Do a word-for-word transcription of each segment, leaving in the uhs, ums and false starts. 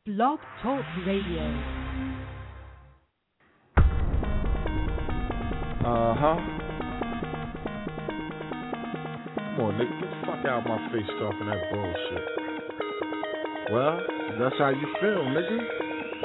Blog Talk Radio. Uh-huh. Come on, nigga, get the fuck out of my face talking that bullshit. Well, that's how you feel, nigga.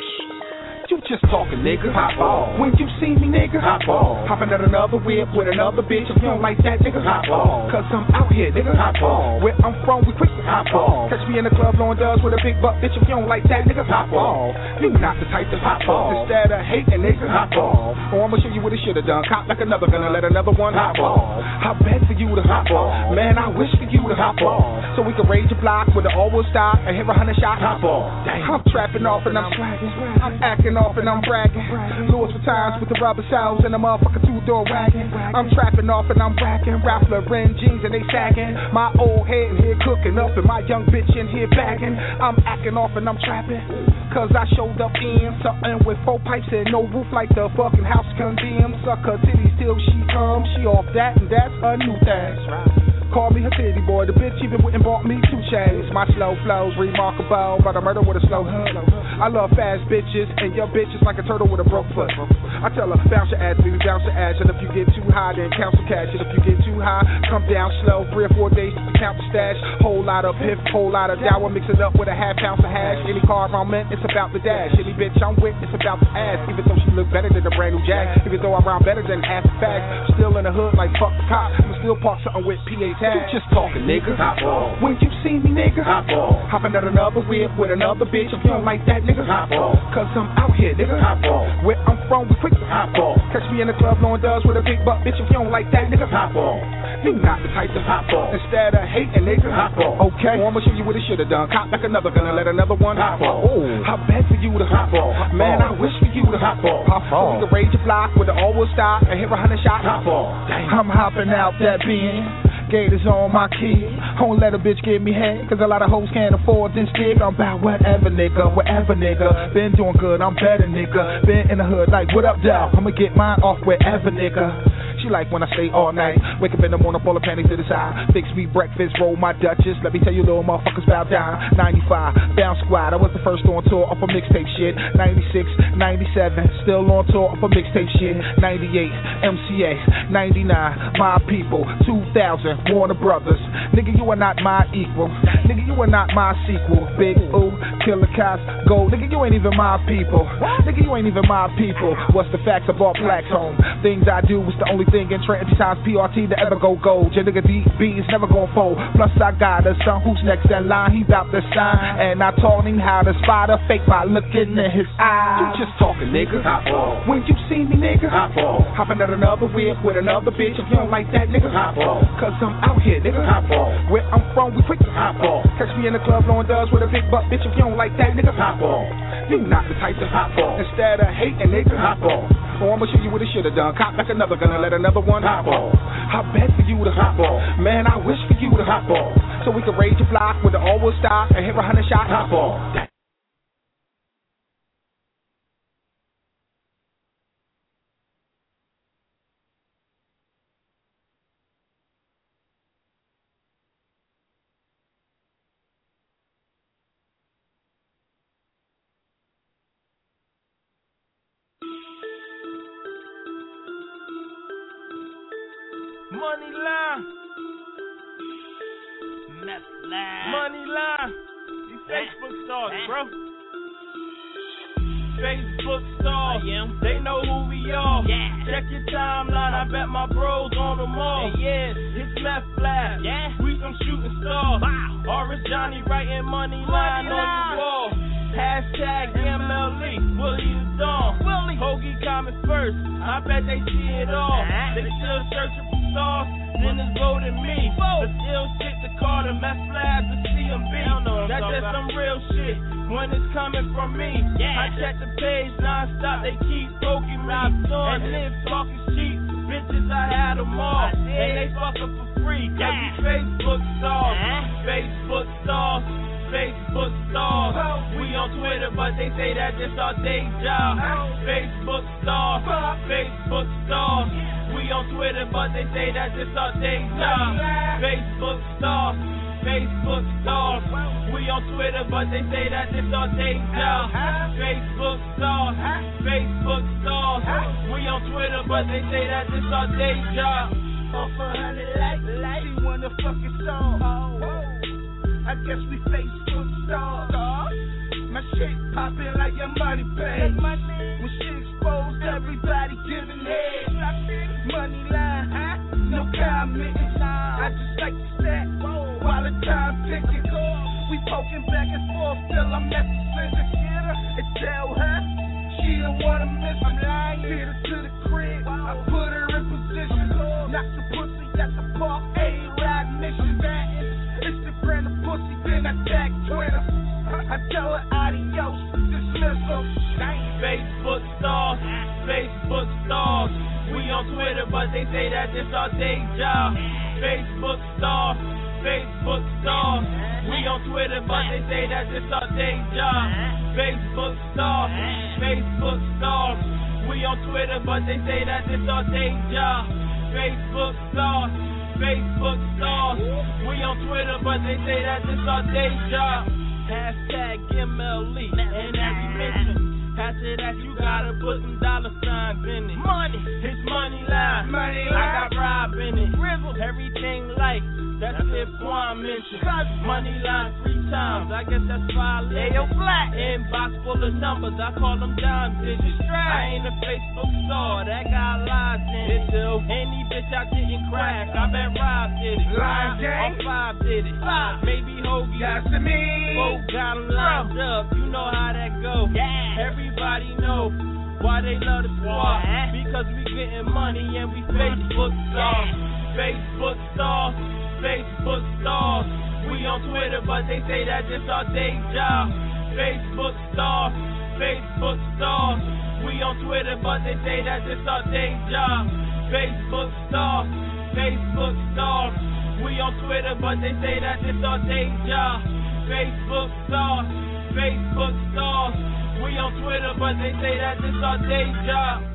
You just talking, nigga. Hot ball. When you see me, nigga. Hot ball. Hopping at another whip with another bitch. If you don't like that, nigga. Hot ball. Cause I'm out here, nigga. Hot ball. Where I'm from, we quick to hot ball. Catch me in the club blowing dubs with a big butt, bitch. If you don't like that, nigga. Hot ball. You not the type to hot ball. Instead of hating, nigga. Hot ball. Oh, I'ma show you what it should've done. Cop like another, gonna let another one hot ball. I bet for you to hot ball. Man, I wish for you to hot ball. So we can raid your block with the all-wheel stop and hit a hundred shot hot ball. I'm trapping off and I'm swagging. I'm acting off and I'm bragging. Lures for times with the rubber cells and a motherfucker two-door wagon. I'm trapping off and I'm racking. Ralph Lauren jeans and they sagging. My old head in here cooking up and my young bitch in here bagging. I'm acting off and I'm trapping. Cause I showed up in something with four pipes and no roof like the fucking house condemned. Sucker titties till she comes. She off that and that's a new thing. Call me her titty boy. The bitch even went and bought me two chains. My slow flows remarkable, but I murder with a slow hood. I love fast bitches and your bitch is like a turtle with a broke foot. I tell her, bounce your ass, baby, bounce your ass. And if you get too high, then count some cash. And if you get too high, come down slow. Three or four days to count the stash. Whole lot of piff, whole lot of dower. Mix it up with a half ounce of hash. Any car I'm in, it's about the dash. Any bitch I'm with, it's about the ass. Even though she look better than a brand new Jag. Even though I rhyme better than half the facts. Still in the hood like fuck the cop. I'ma still park something with P A tags. You just talking, nigga. Hot ball. When you see me, nigga. Hot ball. Hopping at another whip with another bitch. If you don't like that, nigga. Hot ball. Cause I'm out here, nigga. Hot ball. Where I'm from, we quick to hot ball. Catch me in the club blowing dubs with a big butt, bitch. If you don't like that, nigga. Hot ball. You not the type to hot ball. Instead of hating, nigga. Hot ball. Okay. Well, I'ma show you what it should've done. Cop like another, gonna let another one hot ball. Oh, I bet for you to hot ball. Man, I wish for you to hot ball. Hot ball. So we can raid your block with the all-wheel stop and hit a hundred shot hot ball. I'm hopping out that bean. Gators on my key. Don't let a bitch give me head, cause a lot of hoes can't afford this dick. I'm about whatever, nigga, wherever, nigga. Been doing good, I'm better, nigga. Been in the hood like, what up, dawg? I'ma get mine off wherever, nigga. She like when I stay all night. Wake up in the morning, pull her panties to the side. Fix me breakfast, roll my Dutchess. Let me tell you, little motherfuckers bow down. ninety-five, Bounce Squad. I was the first on tour off a mixtape shit. ninety-six, ninety-seven, still on tour off a mixtape shit. ninety-eight, M C A. ninety-nine, My People. two thousand, Warner Brothers. Nigga, you are not my equal. Nigga, you are not my sequel. Big Ooh, Killer Cops, Gold. Nigga, you ain't even my people. Nigga, you ain't even my people. What's the facts? I brought blacks home. Things I do was the only thing in Trenton times P R T to ever go gold. Your nigga D B is never gon' fold. Plus I got a son who's next in line. He bout to sign, and I taught him how to spot a fake by looking in his eyes. You just talking, nigga. Hot ball. When you see me, nigga. Hot ball. Hopping at another whip with another bitch. If you don't like that, nigga. Hot ball. Cause I'm out here, nigga. Hot ball. Where I'm from, we quick to hot ball. Catch me in the club blowing dubs with a big butt, bitch. If you don't like that, nigga. Hot ball. You not the type to hot ball. Instead of hating, nigga. Hot ball. Oh, I'ma show you what it should've done. Cop like another, gonna let another one hot ball. I bet for you to hot ball. Man, I wish for you to hot ball. So we can raid your block with the all-wheel stop and hit a hundred shot hot ball. Money line, meth line, money line. These Facebook stars, bro. Facebook stars, they know who we are. Yeah. Check your timeline, I bet my bros on them all. Hey, yeah, it's meth flash. Yeah, we some shooting stars. Wow. Orange Johnny writing money line money on the wall. Hashtag M L E, Willie the Dawn. Willie. Hoagie coming first, I bet they see it all. Uh-huh. They still searching for stars, then it's voting me. But still stick to Carter, meth flags to C M B. That's just some real shit when it's coming from me. Yeah. I check the page non-stop, they keep poking me. And if talk is cheap, bitches, I had them all. And they fuck up for free, cause Yeah. we Facebook stars. Uh-huh. Facebook stars. Facebook stars. We on Twitter, but they say that just our day job. Facebook stars. Facebook stars. We on Twitter, but they say that just our day job. Facebook stars. Facebook stars. We on Twitter, but they say that this our day job. Facebook stars, Facebook stars. We on Twitter, but they say that this our day job. Off a hundred likes, she wanna fucking song. I guess we Facebook stars. My shit poppin' like your money pays. When shit exposed, everybody giving head. Money line, no comment. I just like to stack while the time ticking. We poking back and forth till I'm at the center. And tell her she don't wanna miss. I'm lying. Hit her to the crib. I put her in position. Knock the pussy at the park. A-Ride mission. Instagram the pussy, then I tag Twitter. I tell her adios, dismissal. Facebook stars, Facebook stars. We on Twitter, but they say that this our day job. Facebook stars, Facebook stars. We on Twitter, but they say that this our day job. Facebook stars, Facebook stars. We on Twitter, but they say that this our day job. Facebook stars, Facebook stars. We on Twitter, but they say that this our day job. Hashtag M L E, and as you mentioned, after that you gotta put some dollar signs in it. Money, it's money line. Money line. I got Rob in it. Rizzle. Everything like that's it. Quan mentioned. Money line three times. I guess that's five letters. Yo, black. Inbox full of numbers. I call them dime digits. I ain't a Facebook star. That got lies in it. Too. Any bitch I didn't crack. I bet Rob did it. Line gang. Or five did it. Five. Maybe Hoagie. That's to me. Four got them lined up. You know how that go. Yeah. Everybody know why they love the squad. Because we getting money and we Facebook stars. Facebook stars. Facebook stars. We on Twitter, but they say that this our day job. Facebook stars. Facebook stars. We on Twitter, but they say that this our day job. Facebook stars. Facebook stars. We on Twitter, but they say that this our day job. Facebook stars. Facebook stars. We on Twitter, but they say that this our day job.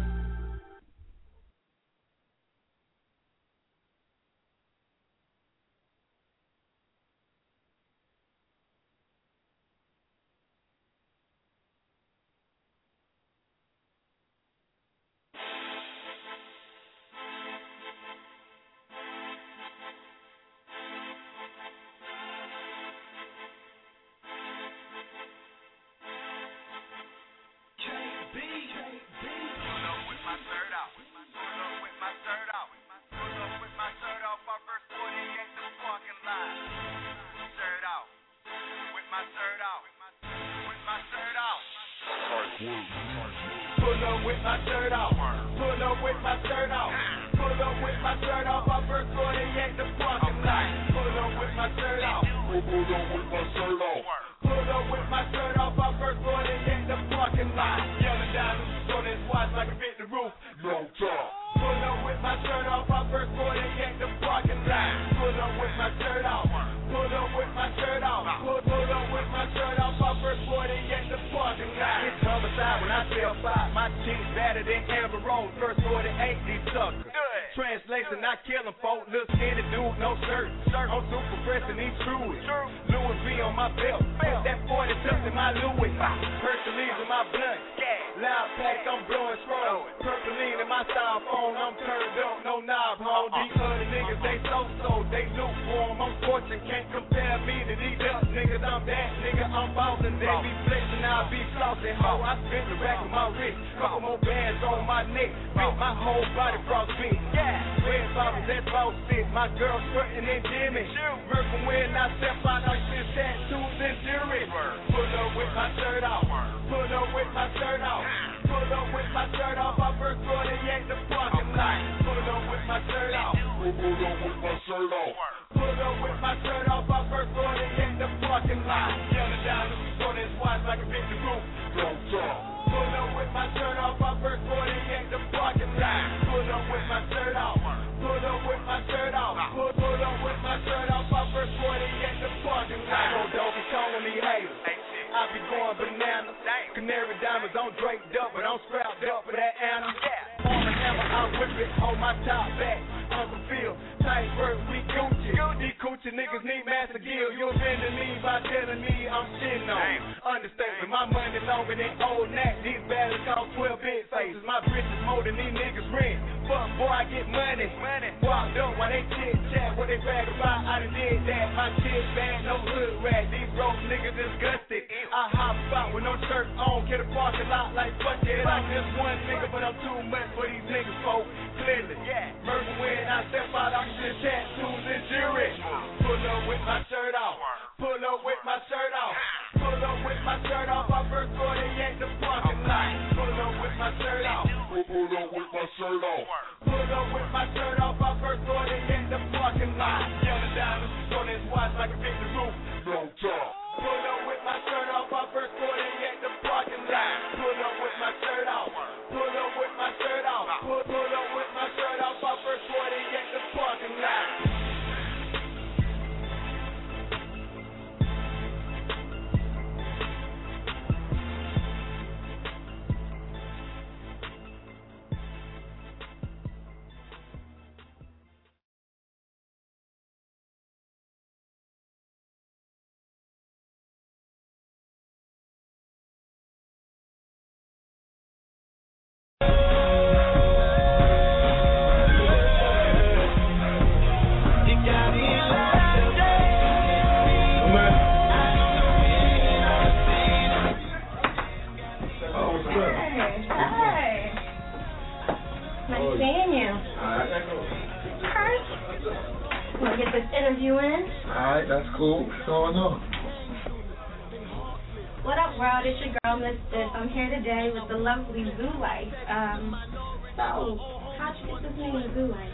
Pull up with my shirt off. Pull up with my shirt off. Pull up with my shirt off. I first forty-eight the parking lot. Pull up with my shirt off. Pull up with my shirt off. Pull up with my shirt off. I first forty-eight the parking lot. Yelling down the this watch like a fit the roof. No talk. Pull up with my shirt off. I first forty-eight the parking lot. Pull up with my shirt off. Pull up with my shirt off. Pull, pull up with my shirt off. I first forty-eight the parking lot. It's homicide when I feel five. My cheeks better than Amber Rose. First forty-eight these suckers. Translation, I kill them, folk. Little skinny dude, no shirt. I'm super fresh and he's true. Louis V on my belt. That forty tucked in my Louis. Hercules in my blunt. Loud pack, I'm blowing strong. Purpleine in my style phone. I'm turned up, no knob, home. These other niggas, they so-so. They lukewarm. I'm fortunate, can't compare me to these up niggas. I'm that nigga, I'm ballin'. They be flexing, I'll be flossing. Ho, I spent the rack of my wrist. Couple more bands on my neck. Make my whole body frostbit. Red bottles, that's boss shit. My girl skirting and Jimmy. Working when I step out like this, tattoos and jewelry. Pull up with my shirt off. Pull up with my shirt off. Pull up with my shirt off. I first forty-eight the parking lot. Pull up with my shirt off. Pull up with my shirt off. Pull up with my shirt off. I first forty-eight the parking lot. Yelling down the store, this watch like a bitch the roof. Don't talk. Pull up with my shirt off. I first forty-eight the parking lot. Pull up with my shirt off. Pull up with my shirt off. Pull, pull up with my shirt off. I first forty-eight the parking lot. No doggy calling me haters. I be going bananas. Canary diamonds, I'm draped up, but I'm strapped up for that Anna. hammer, I whip it, hold my top back. Uncle Phil, tight work, we Gucci. These Gucci niggas need Master Gill. You offending me by telling me I'm shitting on. Understatement, my money longer than old Nat. These battles cost twelve big faces. My britches more than these niggas rent. Fuck, boy, I get money. Walked up while they chit chat, what they brag about, I done did that. My shit bad, no hood rat. These broke niggas disgusted. I hop out with no shirt on, get a parking lot like fuck it. I'm just one nigga, but I'm too much for these niggas, folk. Clearly, yeah. Murder when I step out, I'm just tattoos and jewelry. Pull up with my shirt off. Pull up with my shirt off. Pull up with my shirt off. I first thought they at the parking lot. Pull up with my shirt off. Pull up with my shirt off. Pull up with my shirt off. I first thought they at the parking lot. Yelling diamonds on his watch like a big roof. No talk. Pull up with my shirt off. I first thought they at the parking lot. Pull up with my shirt off. Pull up with my shirt off. Pull, pull up with my shirt off. I first thought they at the parking lot. I'm here today with the lovely Zoo Life. Um, so, how'd you get this name, Zoo Life?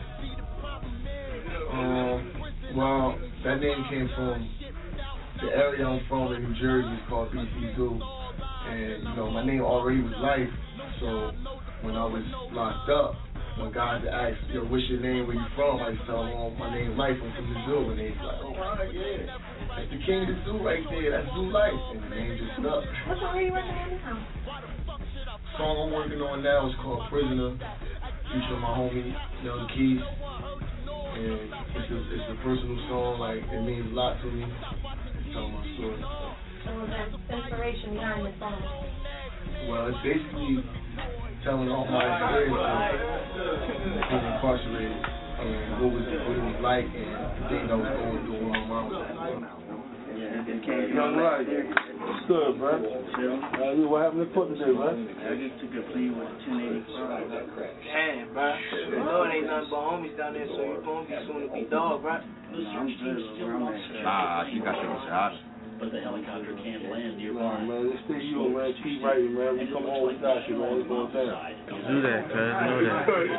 Um, well, that name came from the area I'm from in New Jersey. It's called B C Zoo. And, you know, my name already was Life. So, when I was locked up, when guys asked, yo, what's your name, where you from? I used to tell them, oh, my name's Life, I'm from the zoo. And they was like, oh, wow, yeah. That's the king of the zoo right there. That's Zoo Life. And the name just stuck. What song are you working on now? The song I'm working on now is called Prisoner, featuring my homie, Young Keith. And it's a, it's a personal song, like, it means a lot to me. It's telling my story. So that's inspiration behind the song. Well, it's basically telling all my experiences being incarcerated and what was what it was like and the things I was going through when my mom was at. Young Life, what's good, bro? Uh, what happened to court today, bro? I just took a plea with ten eighty-five. Damn, bro. You know it ain't nothing but homies down there, so you gonna be soon to be dog, bro. Nah, you got your shot. But the helicopter can't land nearby. Nah, man, this thing you, man, keep writing, man. We come home, we got you, man. It's going down. Do that, cuz. Know that.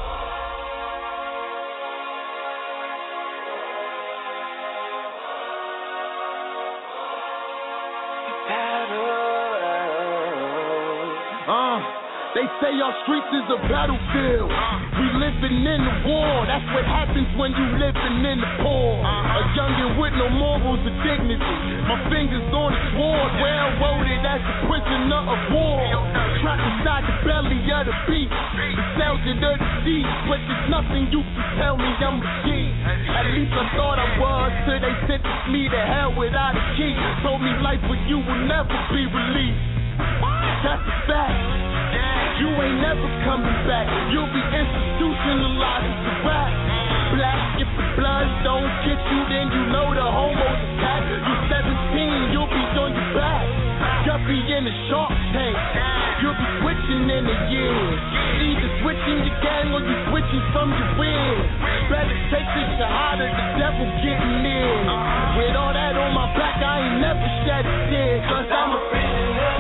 Uh, they say our streets is a battlefield. We living in the war. That's what happens when you living in the poor. A youngin' with no morals or dignity. My fingers on the sword, well loaded as a prisoner of war. Trapped inside the belly of the beast. The cells of the disease, but there's nothing you can tell me I'm a G. At least I thought I was, till they sentenced me to hell without a key. Told me life with you will never be released. That's a fact. You ain't never coming back. You'll be institutionalized as a rap. Black, if the blood don't get you, then you know the homo's attack. You're seventeen, you'll be on your back. Guppy in the shark tank. You'll be switching in a year. Either switching your gang or you switching from your win. Better take this shahada, the devil getting in. With all that on my back, I ain't never shed a tear. Cause I'm a prisoner.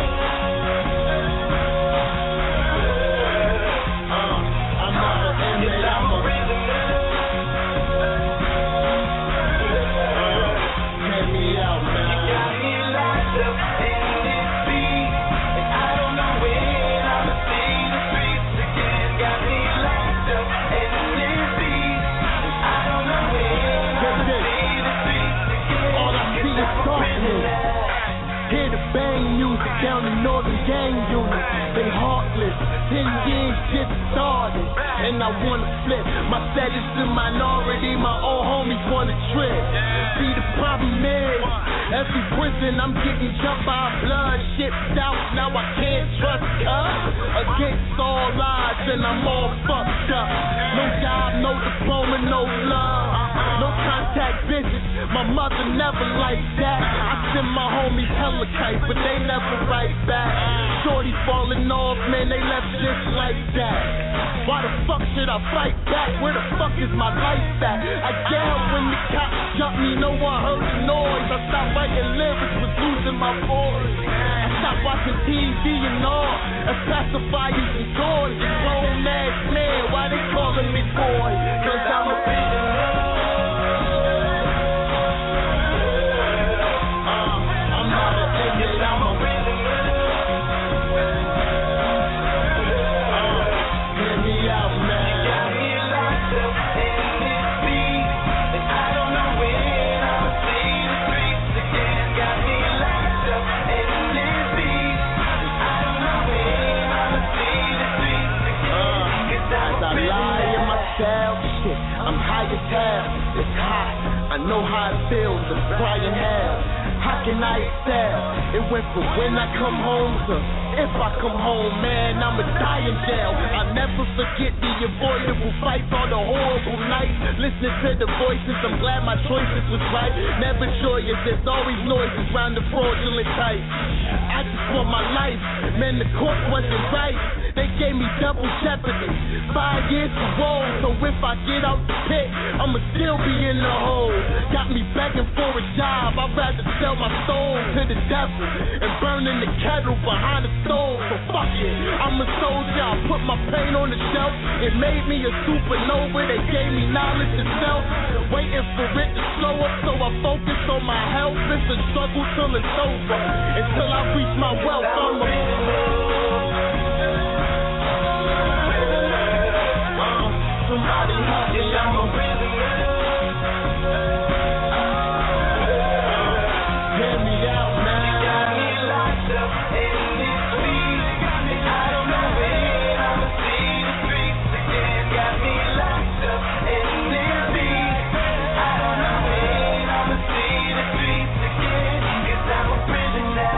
Hear the bang down the Northern Gang Unit. They heartless. Ten years just started, and I wanna flip. My status in minority. My old homies wanna trip. See, the problem is every prison I'm getting jumped by blood, shipped out. Now I can't trust us. Against all odds, and I'm all fucked up. No job, no diploma, no love, no contact visits. My mother never liked that. I send my homies hella kite, but they never write back. Shorty falling off, man, they left just like that. Why the fuck should I fight back? Where the fuck is my life at? I yelled when the cops jumped me, no one heard the noise. I stopped writing lyrics, was losing my voice. I stopped watching T V and all, and pacifiers and toys. And grown ass man, why they calling me boy? Cause I'm a prisoner. It's hot, I know how it feels, the crying hell. How can I excel? It went from when I come home to if I come home, man, I'ma die in jail. I'll never forget the avoidable fights, all the horrible nights. Listen to the voices, I'm glad my choices was right. Never joyous, there's always noises round the fraudulent type. I just want my life, man, the court wasn't right. They gave me double jeopardy, five years parole. So if I get out the pit, I'ma still be in the hole. Got me begging for a job, I'd rather sell my soul to the devil and burn in the kettle behind the stove. So fuck it, I'm a soldier, I put my pain on the shelf. It made me a supernova, they gave me knowledge itself. Waiting for it to slow up, so I focus on my health. It's a struggle till it's over, until I reach my wealth. I'm a somebody help me, I'm a prisoner. Hear me out, man. You got me locked up in this street, and I don't know when I'ma see the streets again. Got me locked up in this beat. I don't know when I'ma see the streets again, 'cause I'm a prisoner.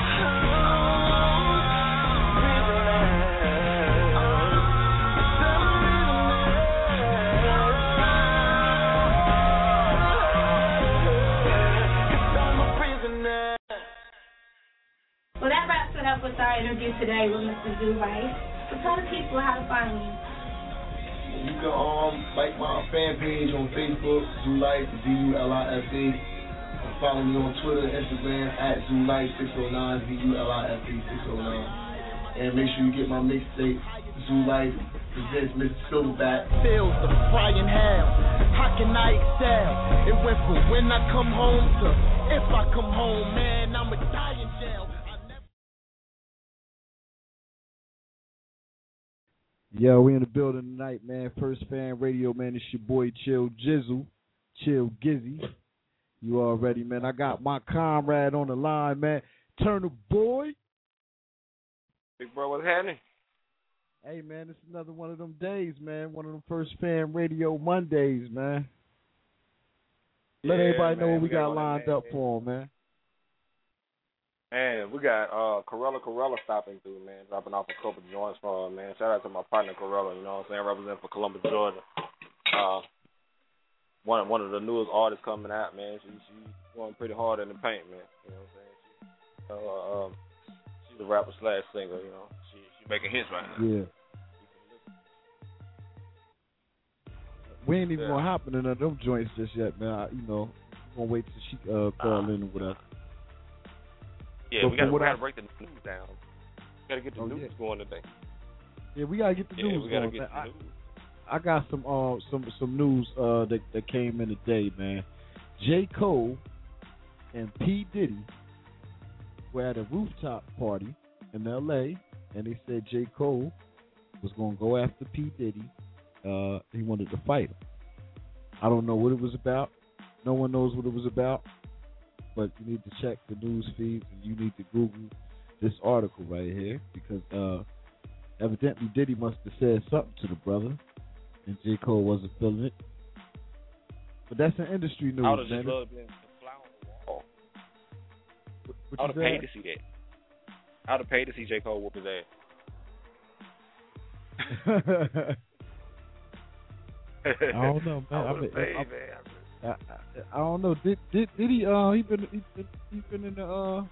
Up with our interview today with Mister Zoo Life. So tell the people how to find you. You can um like my fan page on Facebook, Zoo Life, Z U L I F E. Follow me on Twitter and Instagram at Zoo Life six oh nine, Z U L I F E six oh nine. And make sure you get my mixtape, Zoo Life presents Mister Silverback. Feels the frying hell. How can I excel? It went from when I come home to if I come home, man, I'ma die in jail. Yo, we in the building tonight, man. First Fan Radio, man. It's your boy Chill Jizzle, Chill Gizzy. You already, man. I got my comrade on the line, man. Turner Boy. Big bro, what's happening? Hey, man, it's another one of them days, man. One of them First Fan Radio Mondays, man. Let yeah, everybody man, know what we, we got, got lined man, up man. for them, man. Man, we got uh, Corella Corella stopping through, man, dropping off a couple of joints for her, man. Shout out to my partner Corella, you know what I'm saying, representing for Columbus, Georgia. Uh, one one of the newest artists coming out, man. She she's going pretty hard in the paint, man. You know what I'm saying? She, uh, um, she's a rapper slash singer, you know. She she making hits right now. Yeah. We ain't even yeah. gonna hop in none of them joints just yet, man. I, you know, we're gonna wait till she uh, call uh, in with us. Yeah, but we gotta, we gotta I, break the news down. We gotta get the oh, news yeah. going today. Yeah, we gotta get the yeah, news we gotta going. Get the I, news. I got some uh some some news uh that, that came in today, man. J. Cole and P. Diddy were at a rooftop party in L A, and they said J. Cole was gonna go after P. Diddy. Uh, he wanted to fight him. I don't know what it was about. No one knows what it was about. But you need to check the news feeds, and you need to Google this article right here because uh, evidently Diddy must have said something to the brother, and J. Cole wasn't feeling it. But that's an industry news, I would have man. just loved him to fly on the wall. What, what I would have you paid said? to see that. I would have paid to see J. Cole whoop his ass. I don't know, man. I I, would mean, have paid, I, man. I, I, I don't know. Did did did he? Uh, he been he been he been in the uh,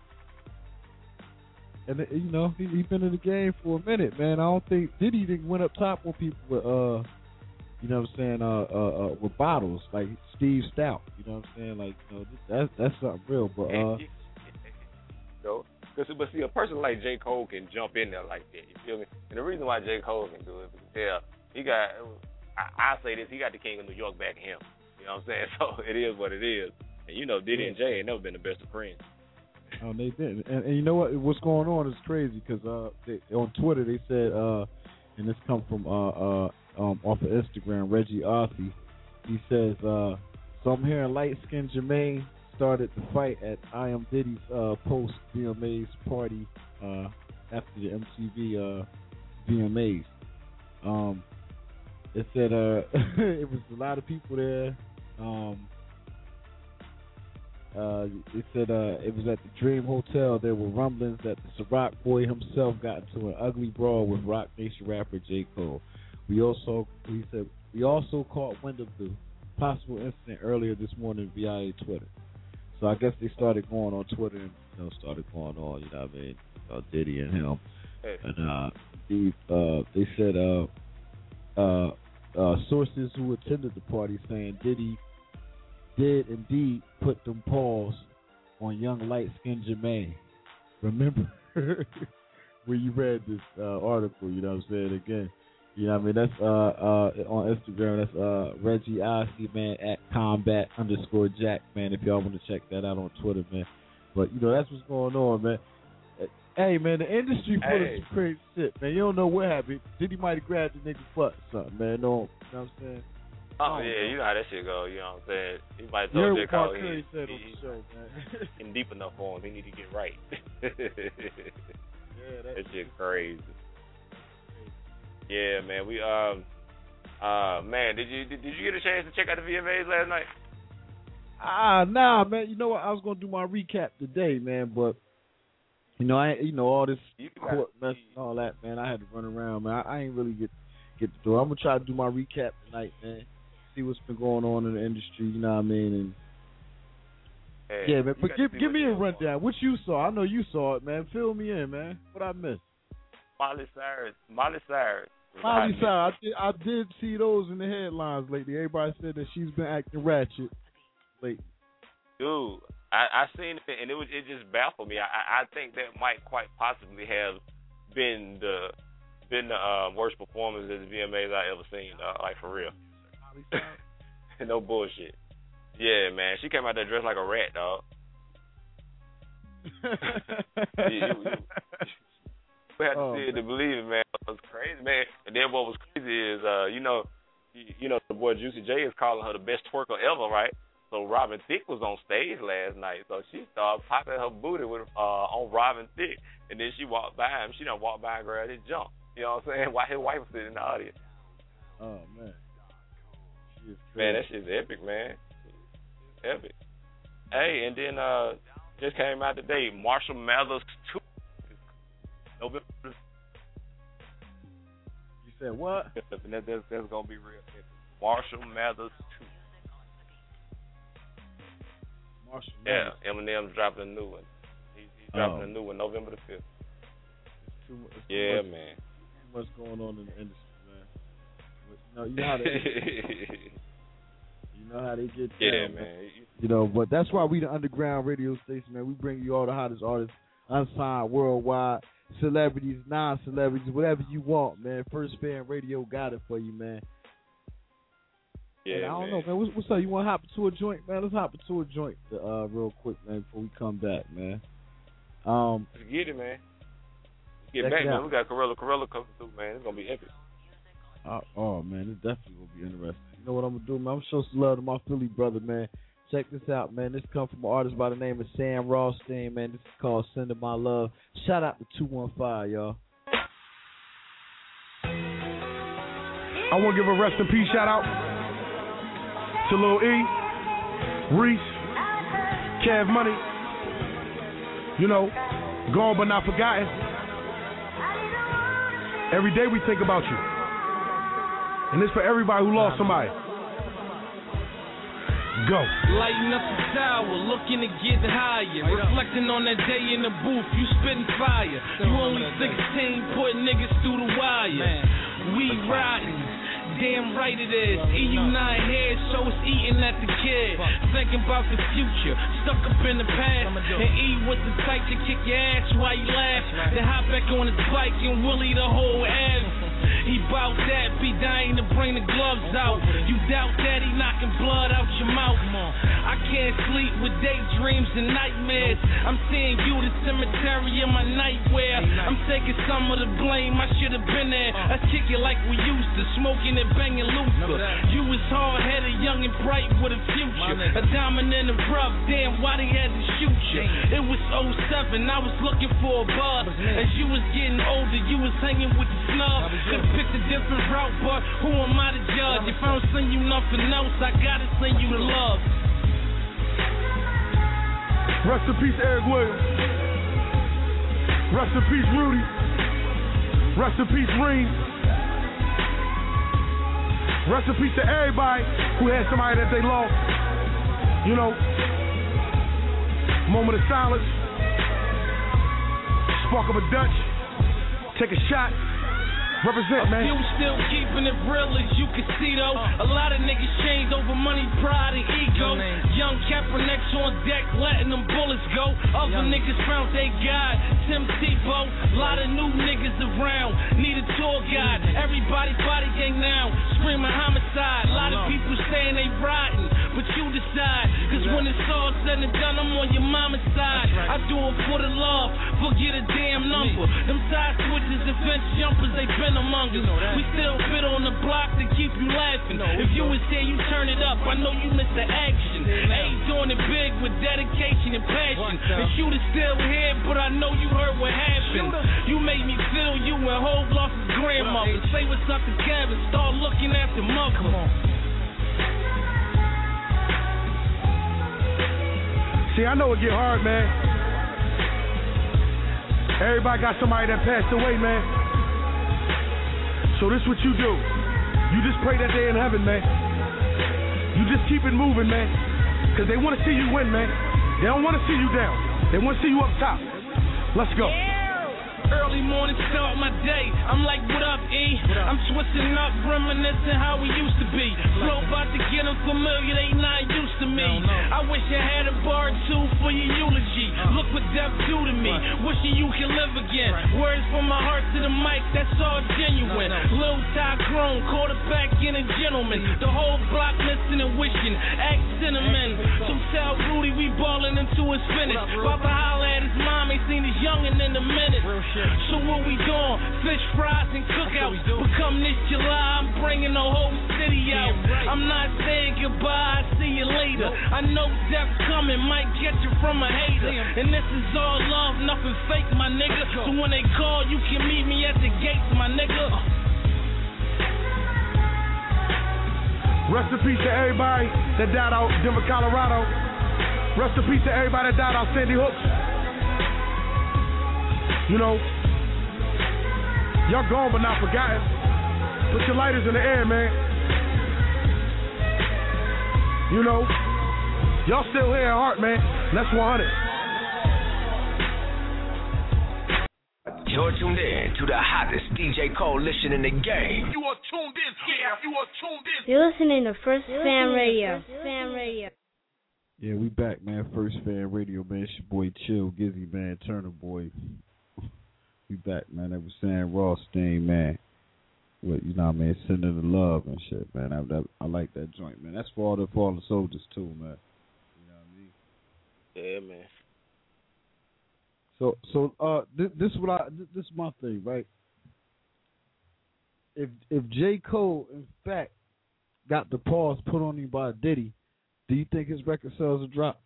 and you know he he been in the game for a minute, man. I don't think Diddy didn't went up top on people with uh, you know what I'm saying, uh, uh, uh with bottles like Steve Stout. You know what I'm saying, like you know that's that's something real. But uh, you know, cause, but see, a person like J. Cole can jump in there like that. You feel me? And the reason why J. Cole can do it because yeah, he got. I, I say this, he got the King of New York back in him. You know what I'm saying? So it is what it is. And you know, Diddy and Jay ain't never been the best of friends. Oh, they didn't. And, and you know what? What's going on is crazy because uh, they, on Twitter they said, uh, and this come from uh, uh, um, off of Instagram, Reggie Arthey. He says, uh, so I'm hearing light-skinned Jermaine started the fight at I Am Diddy's uh, post V M As party uh, after the M T V uh, V M As. Um, it said uh, it was a lot of people there. Um, uh, it said uh, it was at the Dream Hotel. There were rumblings that the Ciroc boy himself got into an ugly brawl with Rock Nation rapper J. Cole. We also, he said, we also caught wind of the possible incident earlier this morning via Twitter. So I guess they started going on Twitter and you know started going on, you know what I mean, uh, Diddy and him, Hey. and uh, they uh, they said uh, uh, uh, sources who attended the party saying Diddy did indeed put them paws on young light-skinned Jermaine. Remember when you read this uh, article, you know what I'm saying, again, you know what I mean, that's uh, uh, on Instagram, that's uh, Reggie Ossie, man, at combat underscore Jack, man, if y'all want to check that out on Twitter, man. But, you know, that's what's going on, man. Hey, man, the industry full Hey. of some crazy shit, man. You don't know what happened. Diddy might have grabbed the nigga foot or something, man. No, you know what I'm saying? Oh, yeah, you know how that shit go, you know what I'm saying? He might You tell heard J. what Cole Mark he, Curry said he, on the show, man. he deep enough for him. He need to get right. Yeah, that shit crazy. Yeah, man. We um uh man, did you did, did you get a chance to check out the V M As last night? Ah, nah, man. You know what? I was gonna do my recap today, man, but you know, I you know all this You court mess and all that, man. I had to run around, man. I, I ain't really get get to do it. I'm gonna try to do my recap tonight, man. See what's been going on in the industry. You know what I mean? And Hey, yeah, man. you But got to give see give what me a they doing. rundown. What you saw? I know you saw it, man. Fill me in, man. What I missed? Miley Cyrus. Miley Cyrus. was Miley hot Cyrus. I did, I did see those in the headlines lately. Everybody said that she's been acting ratchet lately. Dude, I, I seen it and it was it just baffled me. I I think that might quite possibly have been the been the uh, worst performance at the V M As I ever seen. Uh, like for real. No bullshit. Yeah, man. She came out there dressed like a rat, dog. you, you, you, you had to Oh, see it to man. believe it, man. It was crazy, man. And then what was crazy is, uh, you know, you, you know, the boy Juicy J is calling her the best twerker ever, right? So Robin Thicke was on stage last night, so she started popping her booty with uh, on Robin Thicke, and then she walked by him. She done walked by and grabbed his jump. You know what I'm saying? While his wife was sitting in the audience. Oh man, she is Man, that crazy. shit's epic, man. Epic. Hey, and then uh, just came out today, Marshall Mathers two. November. You said what? And that, that's, that's gonna be real epic. Marshall Mathers two. Marshall Yeah, Mathers. Eminem's dropping a new one. He, he's dropping Oh. a new one November the fifth. It's too, mu- it's too Yeah, much, man. Too much going on in the industry, man. But, you know, you know how they, you know how they get down, Yeah, man. man. You know, but that's why we the underground radio station, man. We bring you all the hottest artists, unsigned, worldwide, celebrities, non-celebrities, whatever you want, man. First Fan Radio got it for you, man. Yeah, And I don't man. know, man. What's, what's up? You want to hop into a joint, man? Let's hop into a joint uh, real quick, man, before we come back, man. Um, Let's get it, man. Let's get Check back, it man. out. We got Corella. Corella coming through, man. It's gonna be epic. Uh, oh man, it's definitely gonna be interesting. You know what I'm gonna do, man? I'm gonna show some love to my Philly brother, man. Check this out, man. This comes from an artist by the name of Sam Rothstein, man. This is called Sending My Love. Shout out to two one five, y'all. I want to give a rest in peace shout out to Lil E, Reese, Cav Money. You know, gone but not forgotten. Every day we think about you. And this for everybody who lost somebody. Go. Lighting up the tower, looking to get higher. Reflecting on that day in the booth, you spitting fire. You only sixteen, putting niggas through the wire. We riding. Damn right it is. E U nine head, so it's eating at the kid. Thinking about the future, stuck up in the past. And E was the type to kick your ass while you laugh. Then hop back on his bike and Willie the whole ass. He bout that, be dying to bring the gloves out. You doubt that he knocking blood out your mouth. I can't sleep with daydreams and nightmares. I'm seeing you the cemetery in my nightwear. I'm taking some of the blame, I should have been there. Let's kick it like we used to, smoking and banging Luther. You was hard-headed, young and bright with a future. A diamond in the rough, damn, why they had to shoot you? It was oh seven, I was looking for a buzz. As you was getting older, you was hanging with the snub. Could've picked a different route, but who am I to judge? If I don't send you nothing else, I gotta send you the love. Rest in peace, Eric Williams. Rest in peace, Rudy. Rest in peace, Reem. Rest in peace to everybody who had somebody that they lost. You know, moment of silence. Spark of a Dutch. Take a shot. Represent, man. You still keeping it real as you can see, though. A lot of niggas changed over money, pride, and ego. Young Kaepernick's on deck, letting them bullets go. Other niggas found they God. Tim Tebow, a lot of new niggas around. Need a tour guide. Everybody body gang now. Screaming homicide. A lot of people saying they riding, but you decide. Cause when it's all said and done, I'm on your mama's side. I do it for the love, forget a damn number. Them side switches and fence jumpers, they been among us. We still fit on the block to keep you laughing. If you was there, you turn it up. I know you missed the action. Ain't doing it big with dedication and passion. And shoot is still here, but I know you heard what happened. You made me feel you and Hov lost his grandmother. Say what's up to Kevin, start looking after mother. See, I know it get hard, man. Everybody got somebody that passed away, man. So this what you do. You just pray that they're in heaven, man. You just keep it moving, man. Because they want to see you win, man. They don't want to see you down. They want to see you up top. Let's go. Early morning start my day. I'm like, what up, E? I'm switching up, reminiscing how we used to be. Flow about to get them familiar, they not used to me. I wish I had a bar or two for your eulogy. Look what death do to me. Wishing you can live again. Words from my heart to the mic, that's all genuine. Lil Ty Crone, quarterback and a gentleman. The whole block listening and wishing. Act cinnamon. So tell Rudy we ballin' until it's finished. Papa holla at his mom, ain't seen his youngin' in a minute. So what we doing? Fish fries and cookouts. But come this July, I'm bringing the whole city out. I'm not saying goodbye, I'll see you later. I know death coming, might get you from a hater. And this is all love, nothing fake, my nigga. So when they call, you can meet me at the gates, my nigga. Rest in peace to everybody that died out in Denver, Colorado. Rest in peace to everybody that died out Sandy Hook. You know, y'all gone but not forgotten. Put your lighters in the air, man. You know, y'all still here at heart, man. That's one hundred. You're tuned in to the hottest D J coalition in the game. You are tuned in. Yeah, you are tuned in. You're listening to First Fan Radio. Fan Radio. Yeah, we back, man. First Fan Radio, man. It's your boy Chill, Gizzy, man. Turner Boy. We back, man. That was Sam Rothstein, man. What you know, what I mean, sending the love and shit, man. I, that, I like that joint, man. That's for all the fallen soldiers too, man. You know what I mean? Yeah, man. So, so uh, this, this is what I. This is my thing, right? If if J. Cole in fact got the pause put on him by Diddy, Do you think his record sales will drop?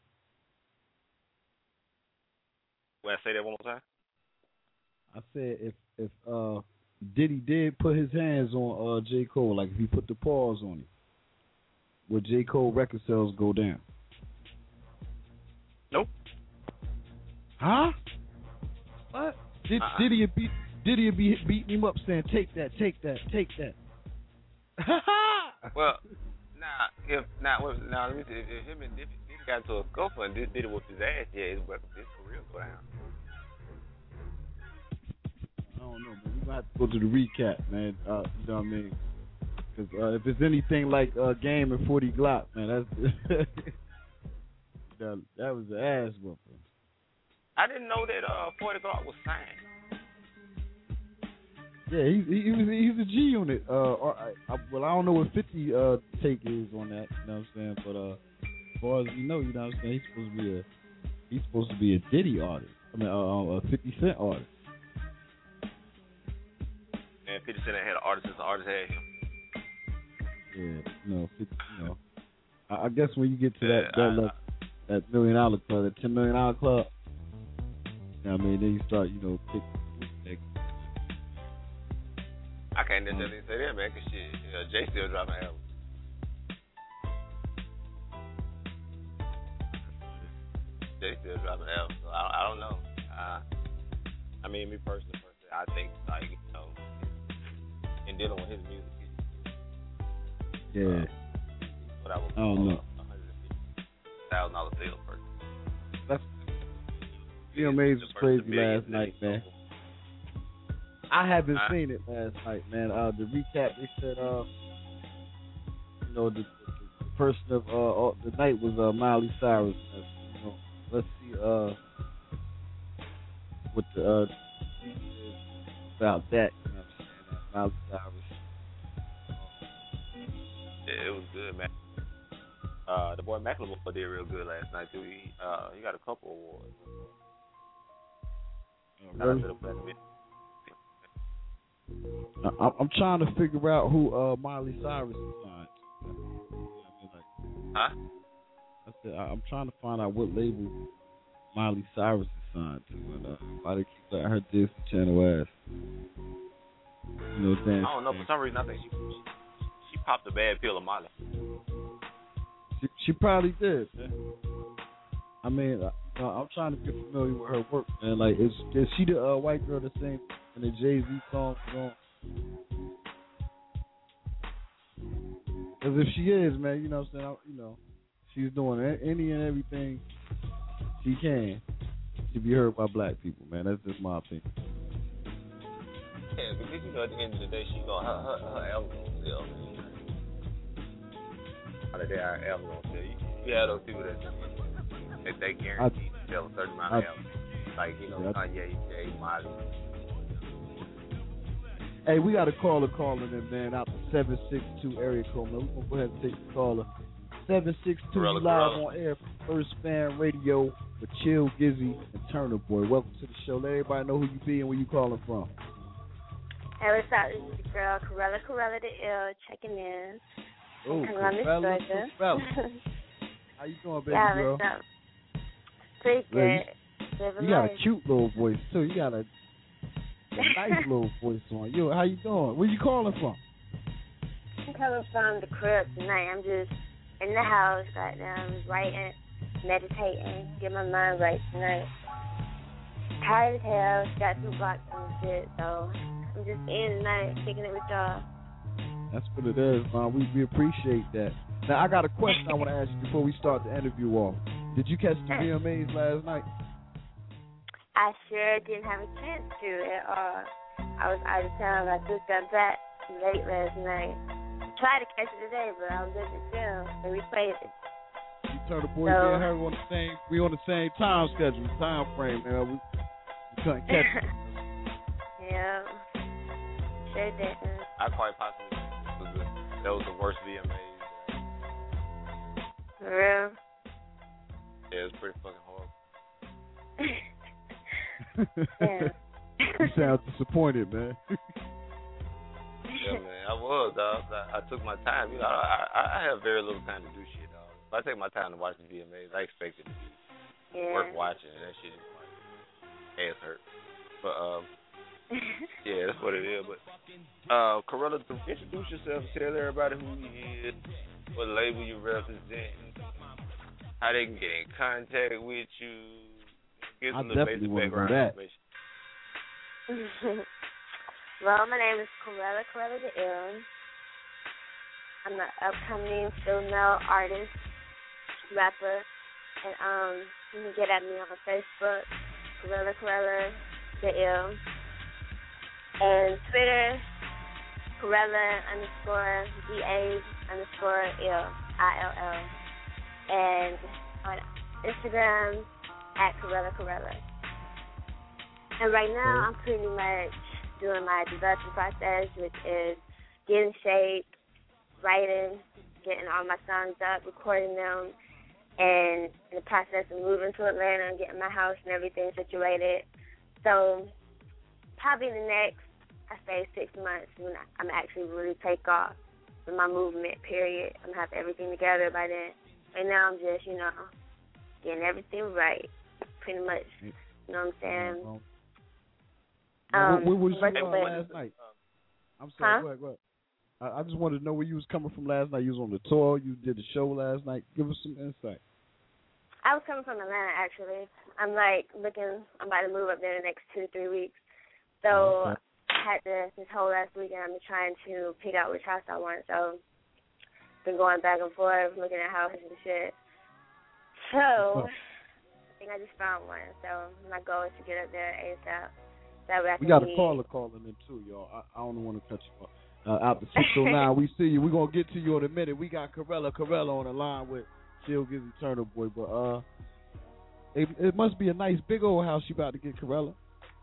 Well, say that one more time. I said if if uh Diddy did put his hands on uh J. Cole, like if he put the pause on him, would J. Cole record sales go down? Nope. Huh? What? Did uh-uh. Diddy beat Diddy be beating him up saying take that, take that, take that? Well, nah, if nah, well, nah, let me see. If, if him and Diddy, Diddy got into a scuffle and Diddy, Diddy whooped his ass, yeah, his record, his career go down. I don't know, but we gonna have to go to the recap, man. Uh, you know what I mean? Because uh, if it's anything like uh, Game and forty Glock, man, that's that, that was an ass whooping. I didn't know that uh, forty Glock was signed. Yeah, he, he, he was he's a G unit. Uh, or, I, I, well, I don't know what fifty uh, take is on that. You know what I'm saying? But uh, as far as you know, you know what I'm saying. He's supposed to be a he's supposed to be a Diddy artist. I mean, uh, a fifty Cent artist. And fifty Cent had an artist since the artist had him. Yeah, you know, fifty, you know. I, I guess when you get to that yeah, that, I, level, that million dollar club, that ten million dollar club, you know what I mean? Then you start, you know, pick. pick I can't necessarily say that, man, because shit, you know, Jay still dropping albums. Jay still dropping albums, so I, I don't know. Uh, I mean, me personally, personally, I think, like, you know, in dealing with his music, yeah. Uh, what I, would I don't know. one hundred fifty thousand dollars sales person. That's, you know, Maze was crazy last night, man. I haven't uh, seen it last night, man. Uh, the recap, they said, uh, you know, the, the, the person of uh, the night was uh, Miley Cyrus. Uh, you know, let's see uh, what the uh, about that. You know what I'm saying? Uh, Miley Cyrus. Yeah, it was good, man. Uh, the boy Macklemore did real good last night too. He uh, he got a couple awards. Oh, really? I'm trying to figure out who uh, Miley Cyrus signed. Huh? I said I'm trying to find out what label Miley Cyrus is signed to, and uh, why they keep letting her diss the channel ass. You know what I'm saying? I don't know. For some reason, I think she she popped a bad pill of Miley. She, she probably did. Man. I mean, uh, I'm trying to get familiar with her work, man. Like, is is she the uh, white girl that sings in the Jay-Z song? Because if she is, man, you know what I'm saying? I, you know, she's doing any and everything she can to be heard by black people, man. That's just my opinion. Yeah, because you know, at the end of the day, she know her her, her album gonna sell. How the day our album gonna sell? You, you have those people that that they guarantee to sell a certain amount of albums, like you know, yeah, Kanye, Jay, Miley. Hey, we got a caller calling in, man, out the seven six two area code, man. We're going to go ahead and take the caller. seven six two Corella, live Corella. on air from First Fan Radio with Chill, Gizzy, and Turner Boy. Welcome to the show. Let everybody know who you be and where you calling from. Hey, what's up? This is the girl, Corella, Corella the Ill, checking in. Oh, Columbus, Corella, Georgia. Corella. How you doing, baby yeah, girl? what's up? Pretty good. You, you got a cute little voice, too. You got a... a nice little voice on. Yo, how you doing? Where you calling from? I'm coming from the crib tonight. I'm just in the house, goddamn, writing, meditating, get my mind right tonight. Tired as hell, got two blocks and shit, so I'm just in tonight, kicking it with y'all. That's what it is, man. We we appreciate that. Now I got a question I want to ask you before we start the interview off. Did you catch the V M As last night? I sure didn't have a chance to at all. I was out of town. I just got back late last night. I tried to catch it today, but I was at the gym, and we played it. You turned the boys so, and her on the same. We on the same time schedule, time frame, man. We, we couldn't catch it. Yeah, sure did. I quite possibly was the, that was the worst V M As. For real? Yeah, it was pretty fucking horrible. Yeah. You sound disappointed, man. Yeah, man, I was, dog. I, I took my time. You know, I, I I have very little time to do shit, dog. I take my time to watch the V M As. I expect it to be Yeah. worth watching. That shit is like ass hurt. But um, yeah, that's what it is. But uh, Corella, introduce yourself. Tell everybody who you is, what label you represent, how they can get in contact with you. Give us I a little definitely basic want to know background that. information. Well, my name is Corella, Corella the Ill. I'm an upcoming female artist, rapper, and um, you can get at me on Facebook, Corella, Corella the Ill, and Twitter, Corella underscore D A underscore Ill, I L L, and on Instagram at Corella, Corella. And right now, I'm pretty much doing my development process, which is getting shape, writing, getting all my songs up, recording them, and in the process of moving to Atlanta and getting my house and everything situated. So probably the next, I say six months, when I'm actually really take off with my movement, period. I'm going to have everything together by then. Right now, I'm just, you know, getting everything right, pretty much. You know what I'm saying? Um, what, what was but, you uh, but, last night? I'm sorry, huh? go ahead, go ahead. I, I just wanted to know where you was coming from last night. You was on the tour. You did the show last night. Give us some insight. I was coming from Atlanta, actually. I'm, like, looking, I'm about to move up there in the next two, three weeks. So Okay. I had to, this whole last weekend, I've been trying to pick out which house I want. So been going back and forth, looking at houses and shit. So I think I just found one. So my goal is to get up there ASAP. That way I We can got a be- caller calling in too, y'all. I, I don't want to cut you off. Uh, out the six oh nine, we see you. We're going to get to you in a minute. We got Corella Corella on the line with Chill Gizzy Turner Boy. But uh, it, it must be a nice big old house you about to get, Corella.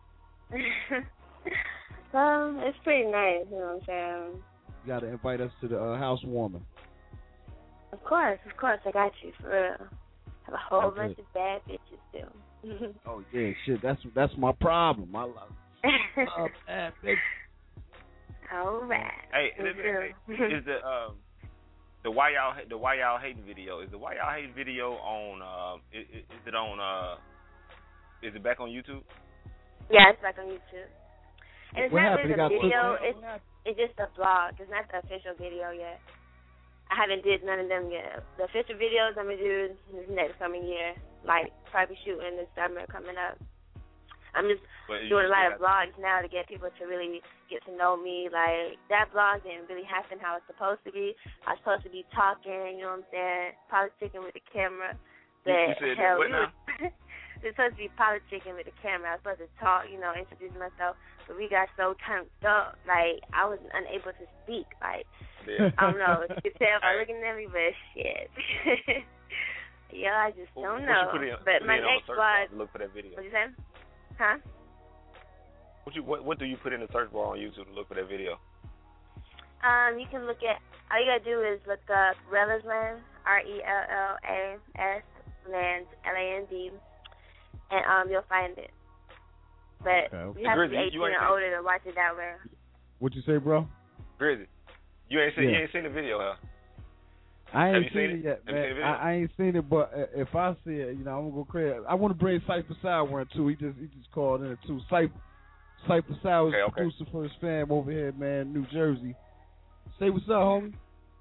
um, it's pretty nice, you know what I'm saying? You got to invite us to the uh, housewarming. Of course, of course, I got you, for real. Have a whole Okay. bunch of bad bitches, too. Oh, yeah, shit. That's that's my problem. I love, love bad bitches. All right. Hey, let me, hey, is the um the why y'all the why y'all hating video is the why y'all hating video on uh is, is it on uh is it back on YouTube? Yeah, it's back on YouTube. And it's What not happened? really It a got video. put- It's it's just a vlog. It's not the official video yet. I haven't did none of them yet. The official videos I'm gonna do this next coming year. Like probably shooting this summer coming up. I'm just But you doing a lot still of vlogs now to get people to really get to know me. Like that vlog didn't really happen how it's supposed to be. I was supposed to be talking, you know what I'm saying, politicking with the camera. You- But you said hell, what we now? was- it's supposed to be politicking with the camera. I was supposed to talk, you know, introduce myself. But we got so turned up, like I was unable to speak. Like Yeah. I don't know if you can tell by looking at me, but shit. Yeah, I just What- don't what know. you put in, but put my in on the next search bar vlog, to look for that video? what you saying? Huh? What you what what do you put in the search bar on YouTube to look for that video? Um, you can look at, all you gotta do is look up Rella's Land, R E L L A S Land, L A N D, and um, you'll find it. But Okay, okay. you have to be Grizzly, eighteen you ain't or seen- older to watch it that way. What you say, bro? Grizzly, you ain't seen Yeah. you ain't seen the video, huh? I Have ain't you seen, seen it it? yet, Have you man. seen the video? I, I ain't seen it, but uh, if I see it, you know, I'm gonna go crazy. I want to bring Cypher Sour in too. He just he just called in too. Cypher Cypher Sour is Okay, the okay. producer for his fam over here, man, New Jersey. Say what's up, homie.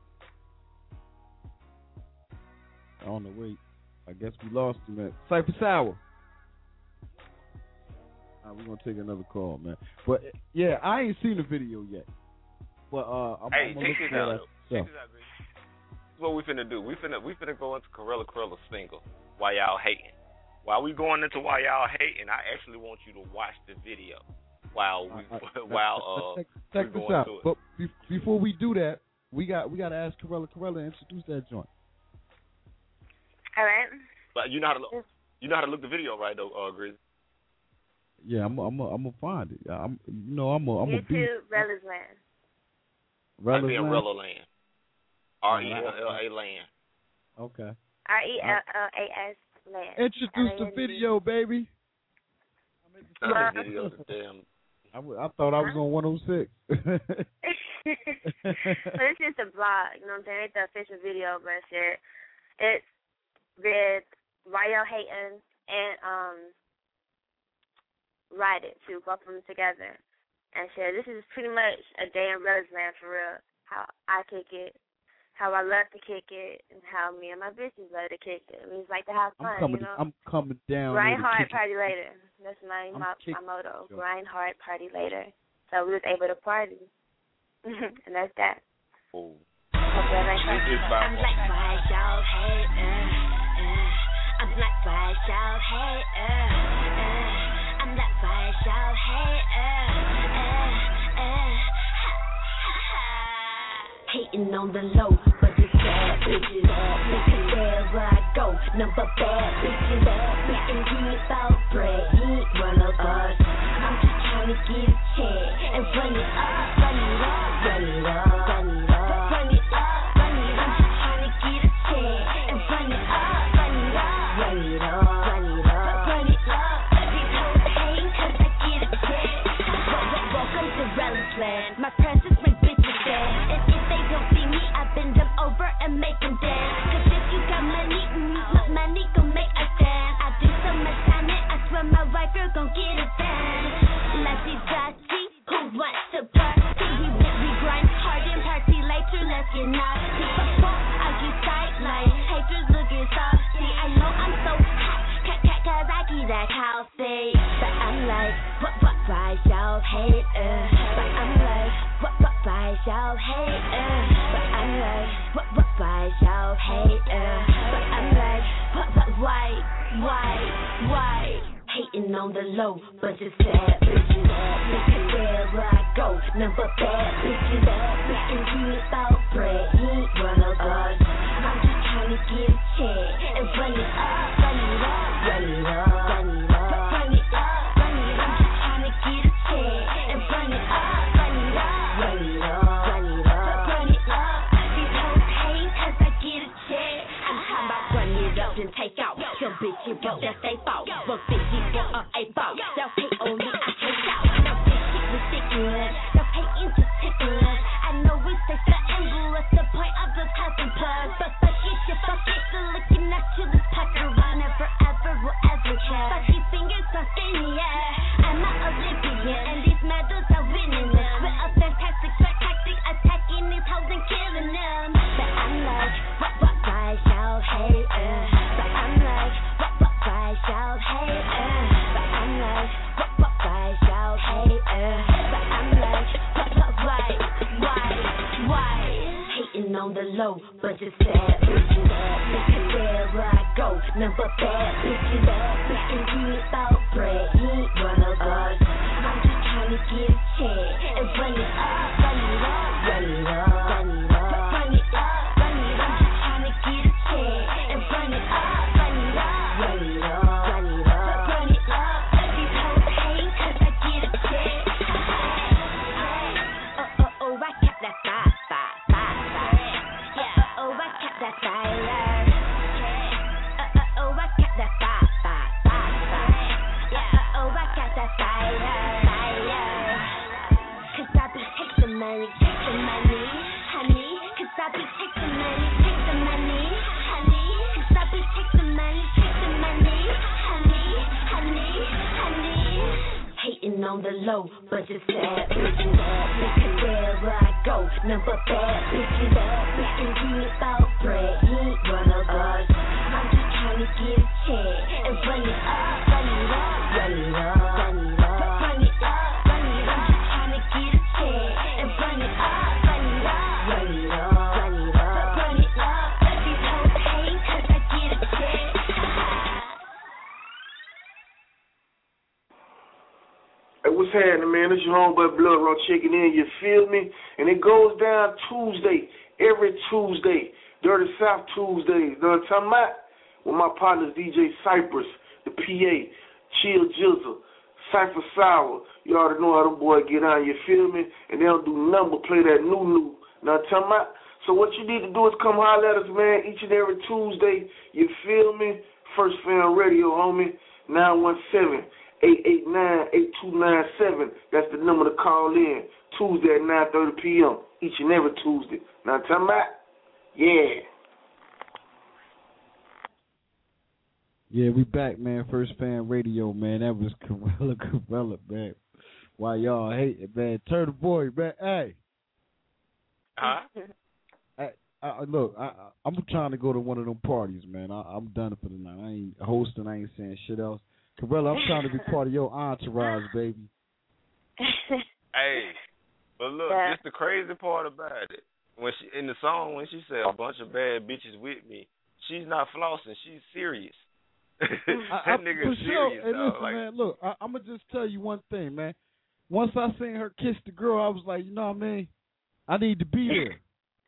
I don't know. Wait, I guess we lost him, man. Cypher Sour. All right, we're gonna take another call, man. But uh, yeah, I ain't seen the video yet. But uh, I'm, Hey, I'm gonna check look this for out. that though. stuff. Check this out, Grizzly. This is what we finna do. We finna we finna go into Corella Corella single. Why y'all hating? While we going into why y'all hating, I actually want you to watch the video while we I- I- while uh check, check we this going out. through it. But be- before we do that, we got we got to ask Corella Corella to introduce that joint. All right. But you know how to look. You know how to look the video, right? Though, uh, Grizzly. Yeah, I'm I'm I'm gonna find it. I'm you know I'm a I'm a beat. YouTube, Rella's Land. I Rella's mean Land? Rella Land. R E L L A Land. Okay. R E L L A S Land. Introduce L A the N D. video, baby. Not the video. The damn. I, w- I thought I was on one oh six. But it's just a vlog, you know what I'm saying? It's the official video, but shit. it's with Ryo Hayton and um Ride It too, both of them together. And shit, this is pretty much a day in Roseland for real. How I kick it, how I love to kick it, and how me and my bitches love to kick it. We just like to have fun, I'm coming, you know. I'm coming down. Grind hard, party later. That's my my, my motto. Sure. Grind hard, party later. So we was able to party, and that's that. Oh. Hope that ain't fun. I'm like why y'all hate uh, uh. I'm like why y'all hate uh, uh. I'm like why y'all hate uh, uh, uh. Hating on the low, but it's bad bitches. Look at where I go, number bad bitches. Bitches he about bread, he ain't one of us. I'm just trying to get a check and run it up, run it up, run it up, run it up, run it up, run it up. I'm just trying to get a check and run it up, run it up, run it up, run it up, run it up. These hoes hate 'cause I get a check. Welcome to Relic Land. My presence make bitches dead. And if they don't see me, I bend them over and make them dance. 'Cause if you got money, mm, look, money gon' make us dance. I do so much time and I swear my wife girl gon' get it done. Lazy Dotty, who wants to party? We went, we grind hard and party later, let's get naughty. Fuck, I get sidelined, haters looking saucy. I know I'm so hot, cat, cat, 'cause I keep that coffee. But I'm like, what, what, why y'all hate uh? But I'm like, what, what, why y'all hate uh? But I'm like, what, what, why y'all hate uh? But I'm like, what, what, why, why, why? Hating on the low, but just bad bitches. Look at where I go, number bad bitches. Bitches he about bread, he ain't one of us. I'm just trying to get a check and run it up, run it up, run it up, run it up, run it up, run it up. I'm just trying to get a check and run it up, run it up, run it up, run it up, run it up. These hoes hate 'cause I get a check. I'm talking about run it up and take out. Your bitch, you broke, that's they fault. But bitch, you broke up a fault. Y'all hate only, I take out. No bitch, shit ridiculous. Y'all hating just ticklish. I know it's safe to angle. What's the point of the cousin plus? But but shit, you fuck it, still looking at you, this pucker. I never ever will ever care. Fucky fingers on skinny, yeah. I'm not Olympian, and these medals are winning them. We're a fantastic, spectacular, attacking these hoes and killing them. But I'm like, what, what, why y'all hate uh? But I'm like, what, what, why y'all hate uh? But I'm like, what, what, why y'all hate uh? But I'm like, what, what, why, why, why? Hating on the low, but just bad bitches. Look at where I go, number bad bitches. Bitches he about bread, he ain't one of us. I'm just trying to get a check and run it up, run it up, run it up, run it up, run it up, run it up. I'm just trying to get a check and run it up, run it up, run it up, run it up, run it up. These hoes hate 'cause I get a check. Oh, oh, oh, I kept that fire, fire, fire, fire. Yeah, oh, I kept that fire. Uh, uh, oh, I kept that fire, fire, fire, fire. Yeah, oh, I got that fire, fire. 'Cause I be take the money, take the money, honey. 'Cause I be take the money, take the money, honey. 'Cause I be take the money, take the money, honey, honey, honey. Hating on the low, but just bad bitches. Look at where I go, number bad bitches. Bitches he about bread, he ain't one of us. I'm just trying to get a check and run it up, run it up, run it up, run it up, run it up, run it up. I'm just trying to get a check and run it up, run it up, run it up, run it up, run it up. These hoes hate 'cause I get a check. Hey, what's happening, man? It's your homeboy Blood Raw checking in, you feel me? And it goes down Tuesday, every Tuesday, Dirty South Tuesdays. You know what I'm talking about? With my partners D J Cypress, the P A, Chill Jizzle, Cypher Sour. You already know how them boys get on, you feel me? And they don't do nothing but play that new new. You know what I'm talking about? So what you need to do is come holler at us, man, each and every Tuesday. You feel me? First Fam Radio, homie, nine one seven, eight eight nine, eight two nine seven. That's the number to call in. Tuesday at nine thirty p.m. Each and every Tuesday. Now, tell me, yeah. Yeah, we back, man. First Fan Radio, man. That was Corella, Corella, man. Why y'all hate it, man? Turn the boy, man. Hey. Huh? I, I, look, I, I'm trying to go to one of them parties, man. I, I'm done for the night. I ain't hosting. I ain't saying shit else. Corella, I'm trying to be part of your entourage, baby. Hey, but look, Yeah. this the crazy part about it. When she in the song, when she said a bunch of bad bitches with me, she's not flossing. She's serious. that I, I, nigga for is sure. serious, Hey, dog. listen, Like, man. Look, I, I'm gonna just tell you one thing, man. Once I seen her kiss the girl, I was like, you know what I mean? I need to be there.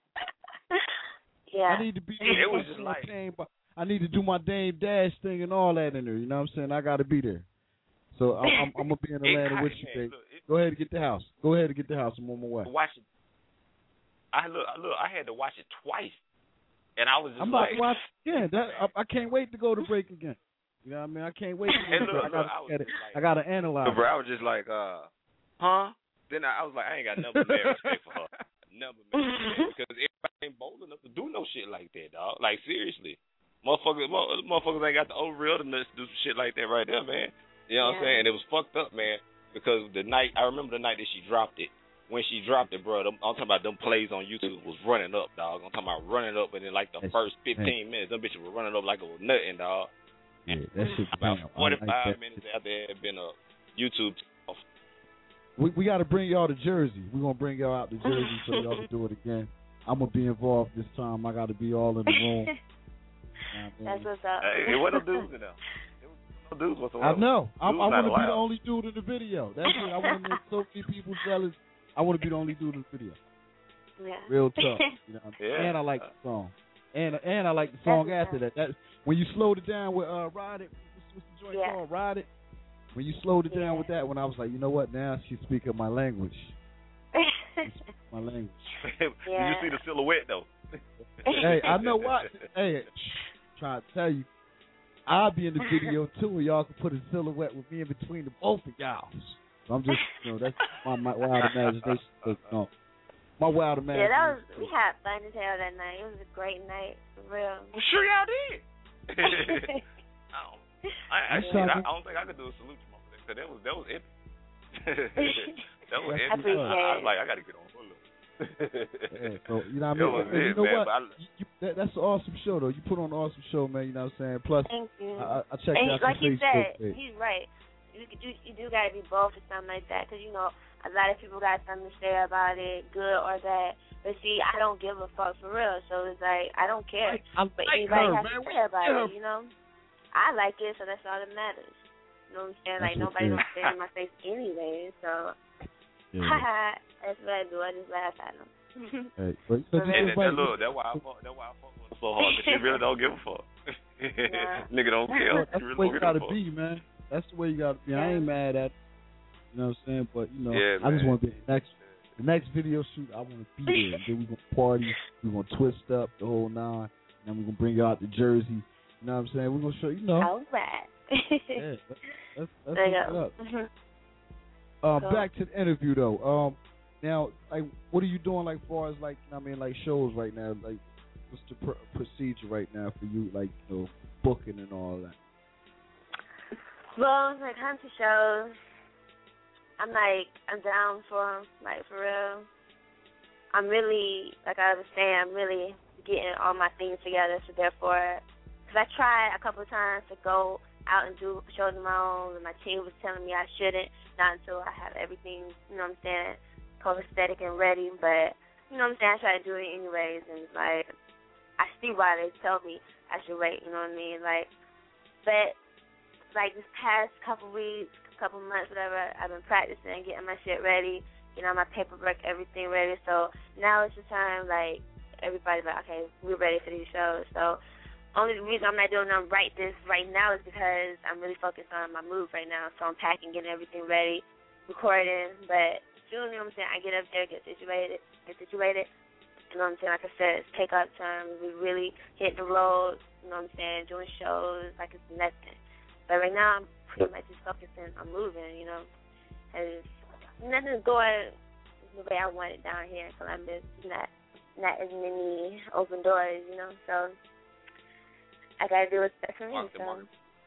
Yeah. I need to be there. It was just like, Dame, I need to do my Dame Dash thing and all that in there. You know what I'm saying? I got to be there. So I'm, I'm, I'm gonna be in Atlanta with you, man, baby. look, it, Go ahead and get the house. Go ahead and get the house. I'm on my way. watch it. I look, I look. I had to watch it twice, and I was just I'm about like, to watch it again. That, I, I can't wait to go to break again. You know what I mean? I can't wait to And go look, to break. I look, gotta I was get it. just like, I gotta analyze. bro, I was just like, uh, huh? Then I, I was like, I ain't got number man respect for her. Number man respect, because everybody ain't bold enough to do no shit like that, dog. Like, seriously. Motherfuckers, motherfuckers ain't got the overreal to do some shit like that right there, man. You know what I'm saying? It was fucked up, man, because the night, I remember the night that she dropped it. When she dropped it, bro, them, I'm talking about them plays on YouTube was running up, dog. I'm talking about running up, and then like the That's, first fifteen man. minutes, them bitches were running up like it was nothing, dog. Yeah, that shit. About damn, forty-five like minutes after it had been a YouTube off. We we got to bring y'all to Jersey. We're gonna bring y'all out to Jersey so y'all can do it again. I'm gonna be involved this time. I got to be all in the room. That's what's up. Hey, it wasn't no dudes in there. It was no dudes whatsoever. I know. I, I Dudes not want to be the allowed. only dude in the video. That's it. I want to make so many people jealous. I want to be the only dude in the video. Yeah. Real tough. You know? Yeah. And I like the song. And and I like the song That's after that. That when you slowed it down with uh Ride It. What's the joint Yeah. called? Ride It. When you slowed it down Yeah. with that one, I was like, you know what? Now she's speaking my language. My language. Did Yeah. you see the silhouette though? Hey, I know what. Hey, trying to tell you, I'll be in the video too, and y'all can put a silhouette with me in between the both of y'all. So I'm just, you know, that's my, my wild imagination. You know, my wild Yeah, imagination. that was, we had fun as hell that night. It was a great night, for real. I'm sure y'all did. I don't, I, I, I'm shit, trying I, to- I don't think I could do a salute to my because that was that was epic. that was I epic. I, appreciate I was it. like, I got to get on Hulu. Yeah, so you know what I It mean. was And you it, know man, what? but I, You, you, that, that's an awesome show, though. You put on an awesome show, man. You know what I'm saying? Plus, Thank you. I, I checked and out like your you Facebook said, page. he's right. You could do, you do got to be bold for something like that, because you know a lot of people got something to say about it, good or bad. But see, I don't give a fuck for real. So it's like I don't care I what like anybody her, has man. to say about Yeah. it. You know, I like it, so that's all that matters. You know what I'm saying? Like That's what nobody it is. gonna say it in my face anyway. So Yeah. that's what I do. I just laugh at them. Hey, but, but And you and just that, like, that, look, that's why I fuck. That's why I fuck with her so hard. Cause she really don't give a fuck. Nah. Nigga don't care. that's She the really way don't you give a gotta fuck. be, man. That's the way you gotta be. I ain't mad at it. You know what I'm saying? But you know, Yeah, I just man. want to be the next, the next video shoot. I want to be there. And then we gonna party. We gonna twist up the whole nine. And then we gonna bring you out to Jersey. You know what I'm saying? We gonna show you know. All right. Yeah, that's that's, that's There you what's go. up. Mhm. Uh, Cool. back to the interview though. Um, now, like, what are you doing, like, far as like, I mean, like shows right now? Like, what's the pr- procedure right now for you, like, you know, booking and all that? Well, when it comes to shows, I'm like, I'm down for 'em, like, for real. I'm really, like I was saying, I'm really getting all my things together, so therefore, because I tried a couple of times to go out and do shows of my own, and my team was telling me I shouldn't, not until I have everything, you know what I'm saying, prosthetic and ready, but, you know what I'm saying, I try to do it anyways, and it's like, I see why they tell me I should wait, you know what I mean, like, but, like, this past couple weeks, couple months, whatever, I've been practicing, getting my shit ready, you know, my paperwork, everything ready. So now it's the time, like, everybody's like, okay, we're ready for these shows. So only the reason I'm not doing them right this right now is because I'm really focused on my move right now. So I'm packing, getting everything ready, recording. But soon, you know what I'm saying, I get up there, get situated, get situated. You know what I'm saying? Like I said, it's take up time. We really hit the road, you know what I'm saying, doing shows like it's nothing. But right now, I'm pretty much just focusing on moving, you know. And nothing's going the way I want it down here in Columbus. Not not as many open doors, you know. So I gotta do what's best for me. So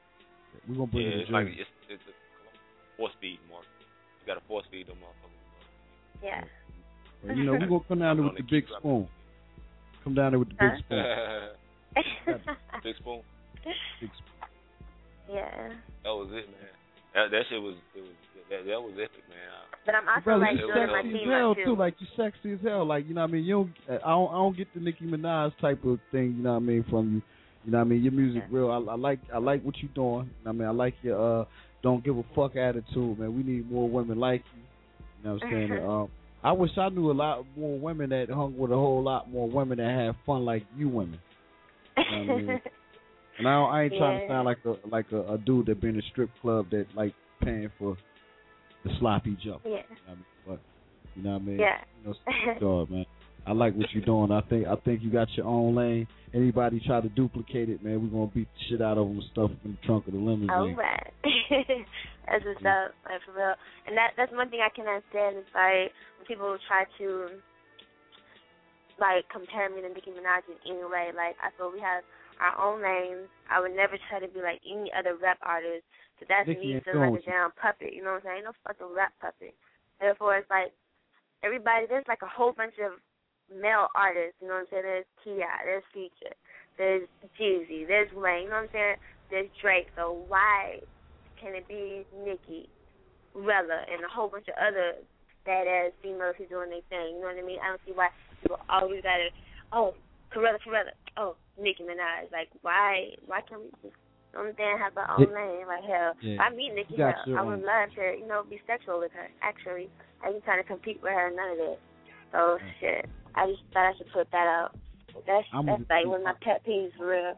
We're gonna bring yeah, it to it's like Jersey. it's it's a four speed mark. You got a four speed them motherfuckers. Yeah. Well, you know, we're gonna come down there with the big spoon. Come down there with the big spoon. Big spoon. Big spoon. Yeah. That was it, man. That that shit was it was that, that was epic, man. But I'm also Brother, like you doing my sexy as team hell up too. Like you sexy as hell. Like you know what I mean. You don't. I don't. I don't get the Nicki Minaj type of thing. You know what I mean from you. You know what I mean. Your music yeah. real. I, I like. I like what you're doing. You know what I mean. I like your uh don't give a fuck attitude, man. We need more women like you. You know what I'm saying? um, I wish I knew a lot more women that hung with a whole lot more women that have fun like you women. You know what I mean? And I, don't, I ain't trying yeah. to sound like a like a, a dude that been in a strip club that like paying for the sloppy jump. Yeah. You know what I mean? But you know what I mean? Yeah. You know, dog, man. I like what you're doing. I think I think you got your own lane. Anybody try to duplicate it, man, we're gonna beat the shit out of them and stuff in the trunk of the limousine. All right. That's what's yeah. up, like for real. And that that's one thing I can understand is like when people try to like compare me to Nicki Minaj in any way. Like I feel we have our own lanes. I would never try to be like any other rap artist. Cause that's Nicki me ain't feeling doing like a damn puppet. You know what I'm saying? Ain't no fucking rap puppet. Therefore, it's like everybody. There's like a whole bunch of male artists. You know what I'm saying? There's T I, there's Future, there's Jeezy, there's Wayne. You know what I'm saying? There's Drake. So why can it be Nicki, Rella, and a whole bunch of other badass females who doing their thing? You know what I mean? I don't see why people always gotta, oh, Corella, Corella, oh, Nicki Minaj. Like, why Why can't we just, you know what I'm saying, have our own name? Like, hell, yeah. if I meet Nicki, hell, I would love to, you know, be sexual with her, actually. I ain't trying to compete with her, none of that. So, shit, I just thought I should put that out. That's, I'm that's like one of my pet peeves, for real.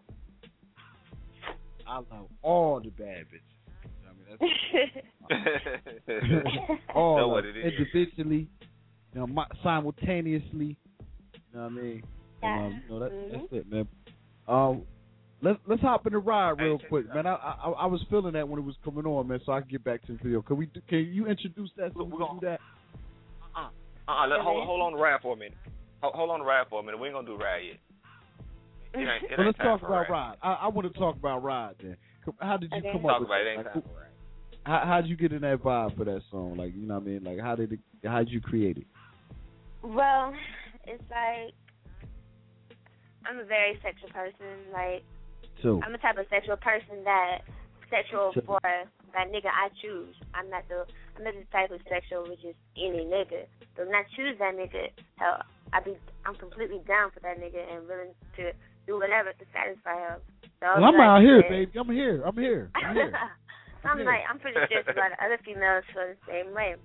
I love all the bad bitches. I mean, that's all know of what it it is. individually, you know, simultaneously. You know what I mean? Yeah. And, um, you know, that, mm-hmm. that's it, man. Um, let's let's hop in the ride real hey, quick, man. I, I I was feeling that when it was coming on, man. So I can get back to the video. Can we? Can you introduce that? So we can do that. Uh uh. uh let, hold hold on the ride for a minute. Hold, hold on the ride for a minute. We ain't gonna do ride yet. It ain't, it Well, ain't let's talk for about ride. ride. I, I want to talk about ride then. How did you Okay. come Talk up with about that? it. Ain't Like, time for ride. how how did you get in that vibe for that song? Like, you know what I mean? Like, how did it? How did you create it? Well, it's like I'm a very sexual person. Like So I'm the type of sexual person that sexual So- for that nigga I choose. I'm not the I'm not the type of sexual which is any nigga. So when I choose that nigga, hell, I be I'm completely down for that nigga and willing to do whatever to satisfy him. So well, I'm like, out here, shit. baby. I'm here. I'm here. I'm here. I'm Yeah. like I'm pretty sure a lot of other females feel the same way.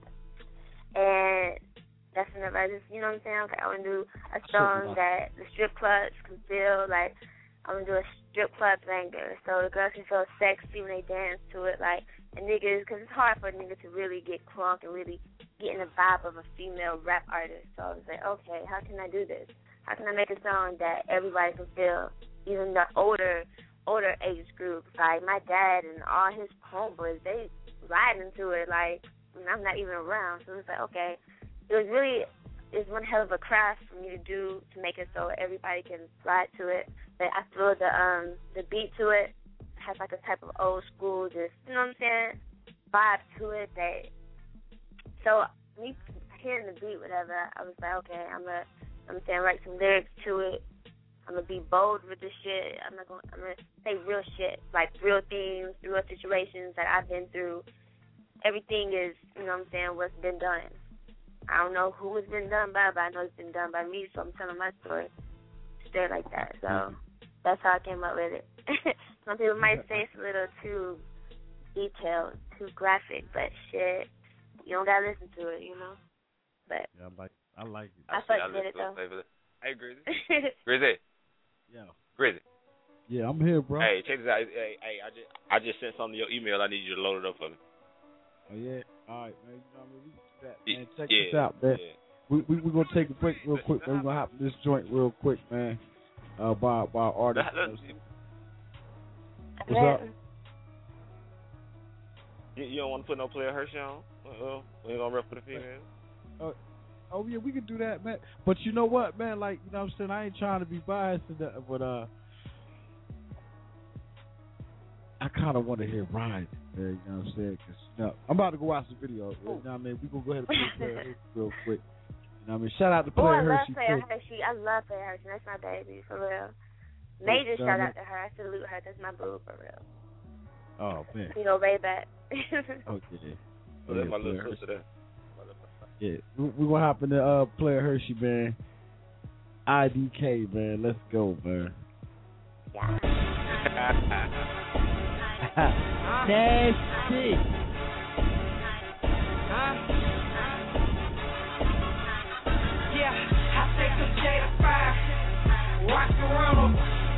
And that's whenever I just, you know what I'm saying? Okay, I want to do a song that the strip clubs can feel like. I want to do a strip club banger, so the girls can feel sexy when they dance to it, like, and niggas, because it's hard for a nigga to really get crunk and really get in the vibe of a female rap artist. So I was like, okay, how can I do this? How can I make a song that everybody can feel, even the older, older age group, like my dad and all his homeboys, they ride into it, like, when I'm not even around. So it was like, okay, it was really, it's one hell of a craft for me to do to make it so everybody can ride to it. But I feel the um the beat to it has like a type of old school, just, you know what I'm saying, vibe to it. That so me hearing the beat, whatever, I was like, okay, I'm gonna I'm saying write some lyrics to it. I'm gonna be bold with this shit. I'm not gonna I'm gonna say real shit, like real things, real situations that I've been through. Everything is, you know what I'm saying, what's been done. I don't know who it's been done by, but I know it's been done by me, so I'm telling my story straight like that. So that's how I came up with it. Some people might say it's a little too detailed, too graphic, but shit, you don't gotta listen to it, you know. But yeah, I like I like it. I fucking did it though. Hey, Grizzy. Grizzy. Yeah. Grizzy. Yeah, I'm here, bro. Hey, check this out. Hey, hey, I just I just sent something to your email. I need you to load it up for me. Oh yeah. All right, man. You know what I mean? We can do that, man. Check yeah, this out, man. Yeah. We we we gonna take a break real quick, man. We're gonna hop in this joint real quick, man. Uh, by by our artist. What's up? You, you don't want to put no Player Hershey on? Uh-oh. We ain't gonna rep for the female. Uh, oh yeah, we can do that, man. But you know what, man? Like, you know what I'm saying? I ain't trying to be biased, to that, but uh, I kind of want to hear Ryan. Uh, you know what I'm saying? Cause, you know, I'm about to go watch the video. You know what I mean? We gonna go ahead and play Player Hershey real quick. You know what I mean? Shout out to Player oh, I love Hershey. Player Hershey. I love Player Hershey. That's my baby for real. Major oh, shout out to her. I salute her. That's my boo for real. Oh man. You know, way back. Okay. Oh, that's my little sister there. Yeah, we we gonna hop in the uh, Player Hershey, man. I D K, man. Let's go, man. Yeah. Nasty. Huh? Yeah, I take some shade of fire. Rock around them.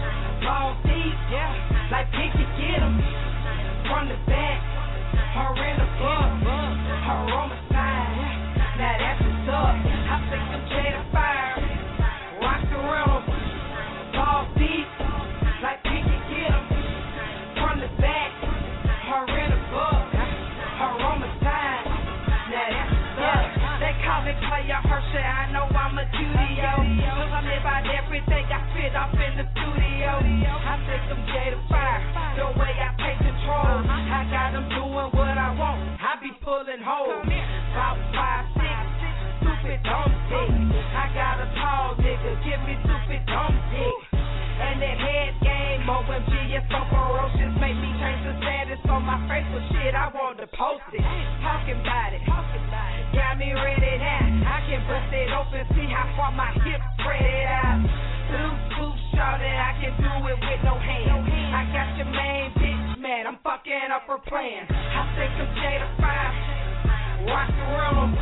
Ball deep, yeah. Like Pinky get 'em. From the back. Her in the club. Her on the side. Now that's what's up. I take some shade of fire. Rock around them. Ball deep. Like Pinky get 'em. From the back. Her in the club. Her on the side. Now that's what's up. They call me Player Hershey. I know I'm a studio. Cause I live out everything I fit off in the studio. I take some shade of fire. The way I take control. I got them doing what I want. I be pulling holes. About five, six, stupid dumb dick. I got a tall nigga. Give me stupid dumb dick. And that head game, O M G, it's so ferocious. Make me change the status on my Facebook shit. I want to post it. Talking about it. Got me ready now. I can bust it open, see how far my hips spread it out. Bluetooth shorty, I can do it with no hands. I got your main bitch mad. I'm fucking up her plan. I take some shade of fire. Rock around them.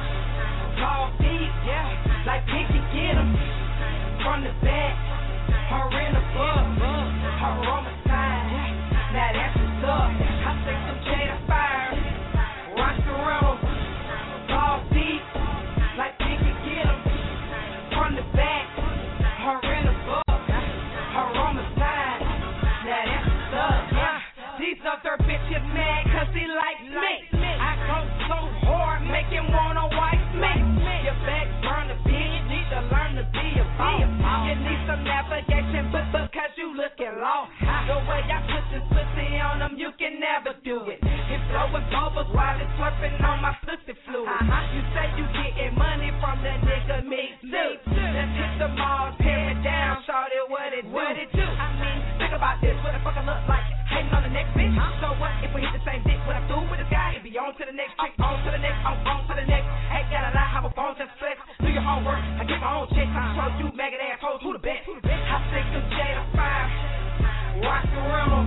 Tall deep, yeah. Like Pinky get 'em. From the back. Her in the club, her on the side, now that's what's up. I take some shade of fire, rock around, ball deep, like Pinky get 'em. From the back, her in the club, her on the side, now that's what's up. Yeah. These other bitches mad cause he likes me. I go so hard, make him wanna wife me. Your back burner, bitch, need to learn to be a boss. You need some navigation, but because you looking lost. The way I put this pussy on them, you can never do it. It's blowing bubbles while it's slurping on my pussy fluid. You say you getting money from the nigga me too. Let's hit the mall, tear it down, shorty, what it do? What it do? I mean, think about this, what the fuck I look like? Hating on the next bitch. So what if we hit the same dick? What I do with this guy? It be on to the next trick, on to the next, on, on to the next. Ain't gotta lie, have a phone just flex. Do your homework, I get my own check. I show you maggot assholes who the best. I take some shade of fire, rock around them,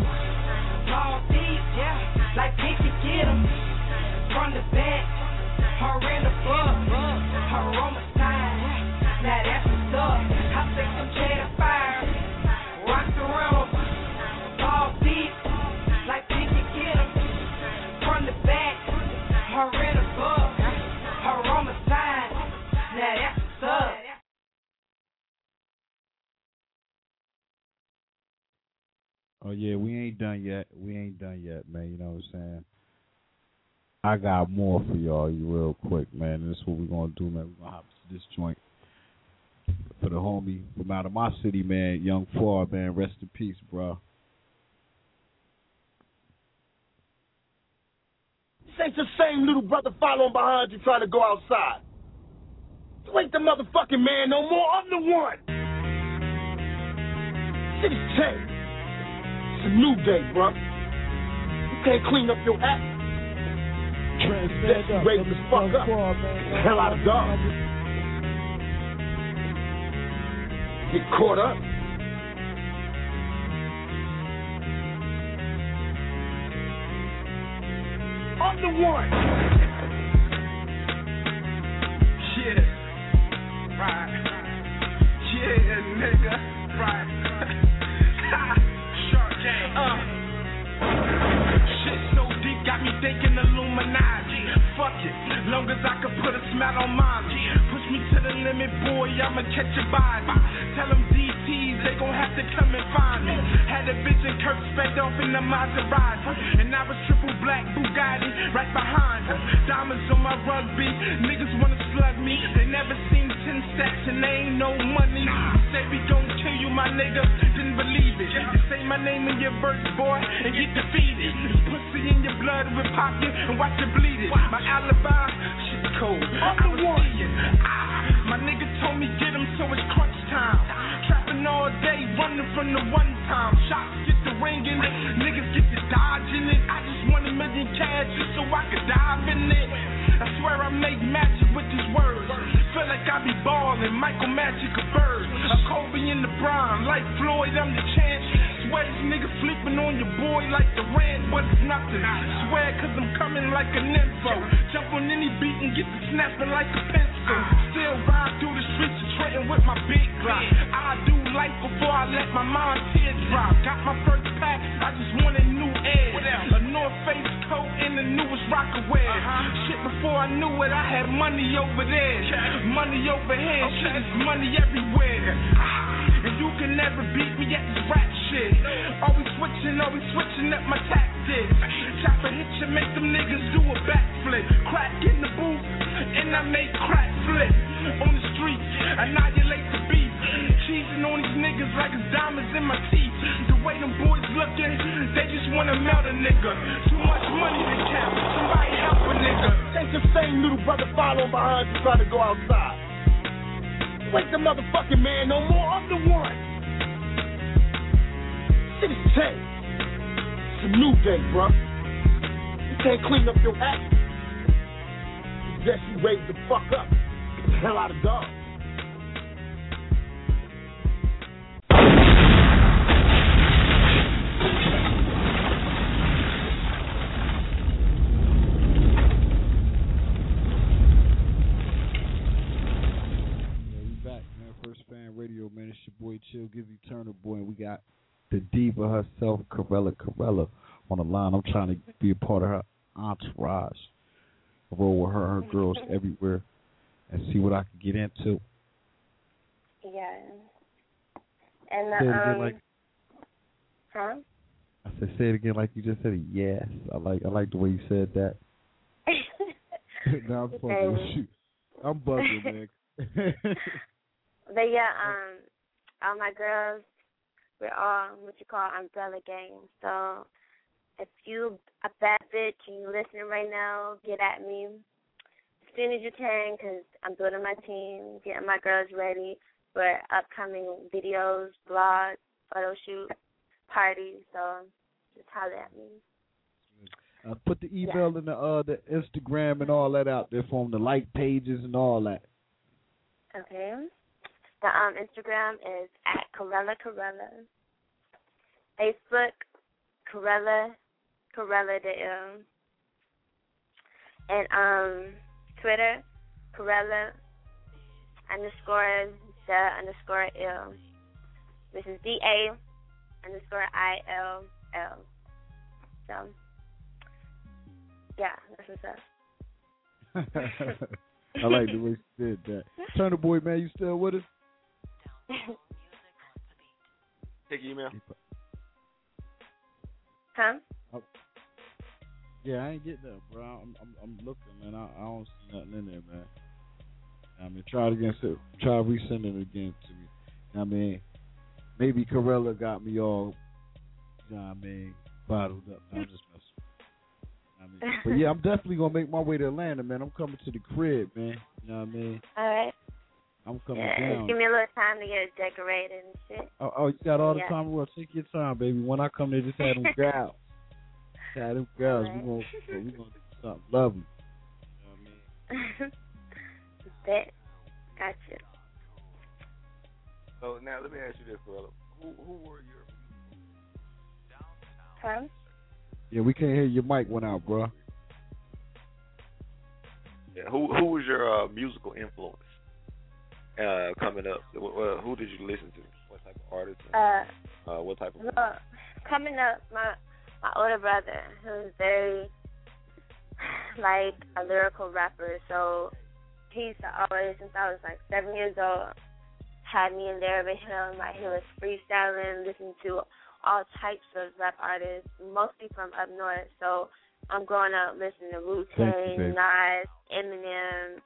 ball deep, yeah, like Pinky get 'em. From the back, her in the club, her on the side, now that's what's up. I take some shade of fire, rock around them, ball deep, like Pinky get 'em. From the back, her in the club, her on the side, now that's what's up. Oh yeah, we ain't done yet. We ain't done yet, man. You know what I'm saying? I got more for y'all, you real quick, man. And this is what we're gonna do, man. We're gonna hop to this joint for the homie from out of my city, man. Young Far, man. Rest in peace, bro. This ain't the same little brother following behind you trying to go outside. You ain't the motherfucking man no more. I'm the one. City's changed. It's a new day, bro. You can't clean up your act. Transcend raise the fuck up. Hell out of dog. Get caught up. I'm the one. Yeah. Right. Yeah, nigga. Right. Shark game. Uh. Shit so deep, got me thinking Illuminati. Fuck it, long as I can put a smile on mine. Push me to the limit, boy, I'ma catch a vibe. Tell them D Ts, they gon' have to come and find me. Had a vision, Kirk sped off in the Maserati. And I was triple black Bugatti right behind her. Diamonds on my rugby, niggas wanna slug me. They never seen ten stats and they ain't no money. You say we gon' kill you, my nigga, didn't believe it. You say my name in your verse, boy, and get defeated. Pussy in your blood, rip pocket, and watch it bleed it. My alibi, shit cold. I'm the one. Ah, my nigga told me get him, so it's crunch time. Trapping all day, running from the one time. Shots get the ringing, niggas get the dodging it. I just want a million cash just so I could dive in it. I swear I make magic with these words. Feel like I be ballin', Michael Magic a bird. A Kobe in the prime, like Floyd, I'm the champ. Swear these niggas sleeping on your boy like the rant, but it's nothing. Swear cause I'm coming like a nympho. Jump on any beat and get the snapping like a pencil. Still ride through the streets of Trenton with my big Glock. I do life before I let my mind tear drop. Got my first pack, I just wanted new air. A North Face coat and the newest Rockaway. Shit before I knew it, I had money over there. Money over here, shit is money everywhere. And you can never beat me at this rap shit. Always switching, always switching up my tactics. Chopper hit you, make them niggas do a backflip. Crack in the booth, and I make crack flip. On the street, annihilate the beat. Cheesing on these niggas like it's diamonds in my teeth. The way them boys looking, they just wanna melt a nigga. Too much money to count, somebody help a nigga. Ain't the same little brother following behind you trying to go outside. Wake the motherfucking man no more, I'm the one. Shit is changed. It's a new day, bro. You can't clean up your act. Yes, you raise the fuck up. Get the hell out of Dodge. Radio, man. It's your boy Chill, Give You Turner Boy, and we got the diva herself, Corella Corella, on the line. I'm trying to be a part of her entourage. I roll with her, her girls everywhere, and see what I can get into. Yeah. And say it um, again like, huh? I said, say it again like you just said it. Yes, I like, I like the way you said that. No, I'm fucking with you. I'm bugging, man. But yeah, um, all my girls, we're all what you call umbrella gang. So if you a bad bitch and you listening right now, get at me as soon as you can, because I'm building my team, getting my girls ready for upcoming videos, blogs, photo shoot, parties. So just holler at me. Uh, put the email yeah. in the uh the Instagram and all that out there for them, the like pages and all that. Okay. The um, Instagram is at Corella Corella. Facebook, Corella, Corella the M. And um, Twitter, Corella underscore the underscore L. This is D A underscore I L L. So, yeah, that's what's up. I like the way she did that. Turner Boy, man, you still with us? Take your email. Huh? Oh. Yeah, I ain't getting that, bro. I'm, I'm, I'm looking, man. I, I don't see nothing in there, man. I mean, try it again. Try resending it again to me. I mean, maybe Corella got me all, you know what I mean, bottled up. I'm just messing. I mean, but yeah, I'm definitely gonna make my way to Atlanta, man. I'm coming to the crib, man. You know what I mean? All right. I'm coming yeah, down. Just give me a little time to get it decorated and shit. Oh, oh you got all yeah. the time in the world. Take your time, baby. When I come there, just have them gals. Just have them gals. Right. We're gonna we gonna do something lovely. You know what I mean? Bet. Gotcha. So now let me ask you this, brother. Who who were your? Huh? Yeah, we can't hear your mic went out, bro. Yeah, who who was your uh, musical influence uh, coming up? Uh, who did you listen to? What type of artist? Uh, uh what type of? Well, coming up, my my older brother, who was very like a lyrical rapper, so he used to always, since I was like seven years old, had me in there with him. Like he was freestyling, listening to all types of rap artists, mostly from up north. So I'm growing up listening to Wu-Tang, Nas, Eminem,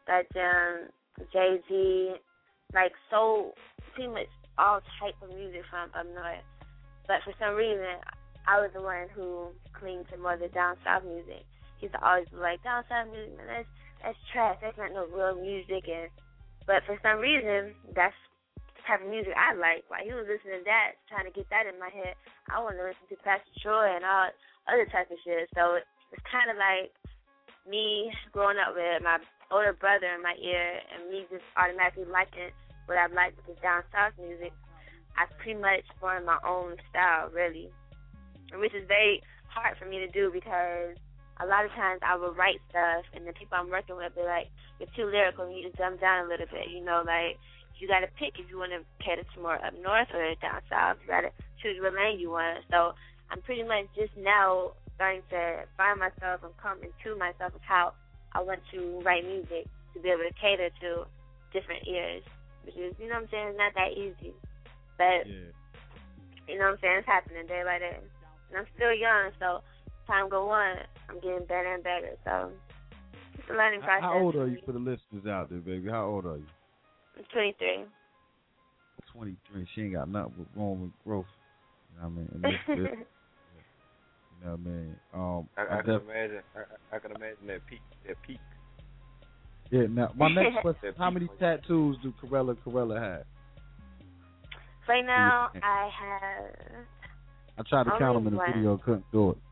goddamn Jay-Z, like so pretty much all type of music from up north. But for some reason, I was the one who clinged to more of the down south music. He used to always be like, down south music, man, that's that's trash. That's not no real music. And but for some reason, that's the type of music I like. While he was listening to that, trying to get that in my head, I wanted to listen to Pastor Troy and all other type of shit. So it, it's kind of like me growing up with my older brother in my ear and me just automatically liking what I like with the down south music. I pretty much formed my own style, really, which is very hard for me to do because a lot of times I will write stuff and the people I'm working with be like, you're too lyrical, you need to dumb down a little bit, you know, like you got to pick if you want to cater to more up north or down south. You got to choose what lane you want. So I'm pretty much just now starting to find myself and come into myself of how I want to write music to be able to cater to different ears, which is, you know what I'm saying, it's not that easy. But, yeah. You know what I'm saying, it's happening day by day. And I'm still young, so time go on, I'm getting better and better. So it's a learning process. How old are you for the listeners out there, baby? How old are you? I'm twenty-three. twenty-three. She ain't got nothing wrong with growth. You know what I mean? And it's, it's, you know what I mean? Um, I, I, I can def- imagine. I, I can imagine that peak. That peak. Yeah. Now, my next question: how many tattoos do Corella Corella have? Right now, I have. I tried to count them in the one. video, couldn't do it.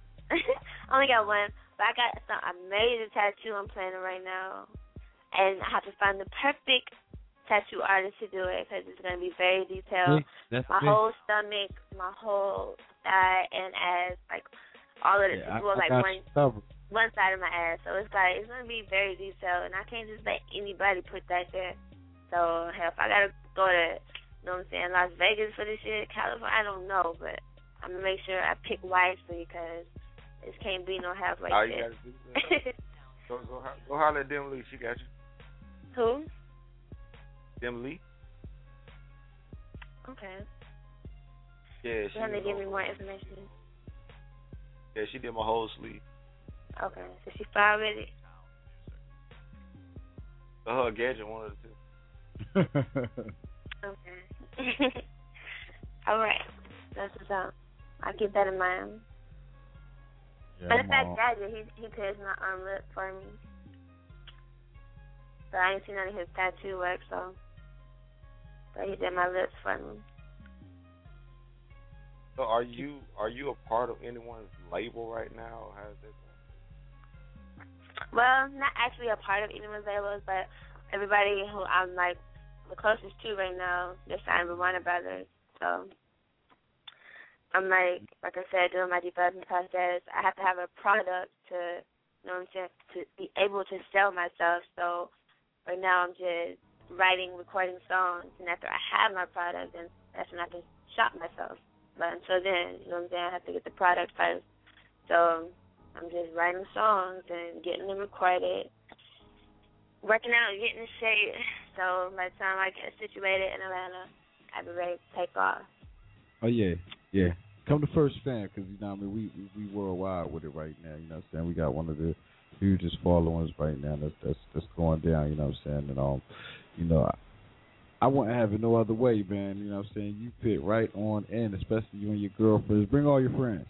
I only got one, but I got some amazing tattoo I'm planning right now, and I have to find the perfect tattoo artist to do it because it's going to be very detailed. Yeah, that's my big. whole stomach, my whole thigh and ass, like all of it. Yeah, well, I, I like got one you covered. one side of my ass. So it's like it's going to be very detailed, and I can't just let anybody put that there. So hell, if I got to go to, you know what I'm saying, Las Vegas for this shit, California, I don't know, but I'm going to make sure I pick wisely because this can't be no halfway All shit. you got to do is go, go, go holler at Dim Lee. She got you. Who? Dim Lee. Okay. Yeah, she You have to did give my- me more information. Yeah, she did my whole sleeve. Okay. So she fine with it? So her gadget, one of the two. Okay. All right. That's what's up. I'll keep that in mind. Yeah, Matter of I'm fact, all- Gadget, he he pierced my arm lip for me. But I ain't seen none of his tattoo work, so. But he did my lips for me. So are you are you a part of anyone's label right now? Or how's that going? Well, not actually a part of anyone's labels, but everybody who I'm like the closest to right now, they're signed with Warner Brothers. So I'm like, like I said, doing my development process. I have to have a product to, you know what I'm saying, to be able to sell myself. So right now I'm just writing, recording songs, and after I have my product, then that's when I can shop myself. But until then, you know what I'm saying, I have to get the product first. So I'm just writing songs and getting them recorded, working out, getting in shape. So by the time I get situated in Atlanta, I'll be ready to take off. Oh yeah, yeah. Come to First Fan because you know what I mean we, we we worldwide with it right now. You know what I'm saying, we got one of the hugest followings right now that's that's that's going down. You know what I'm saying, and um, you know, I, I wouldn't have it no other way, man. You know what I'm saying, you fit right on in, especially you and your girlfriends. Bring all your friends.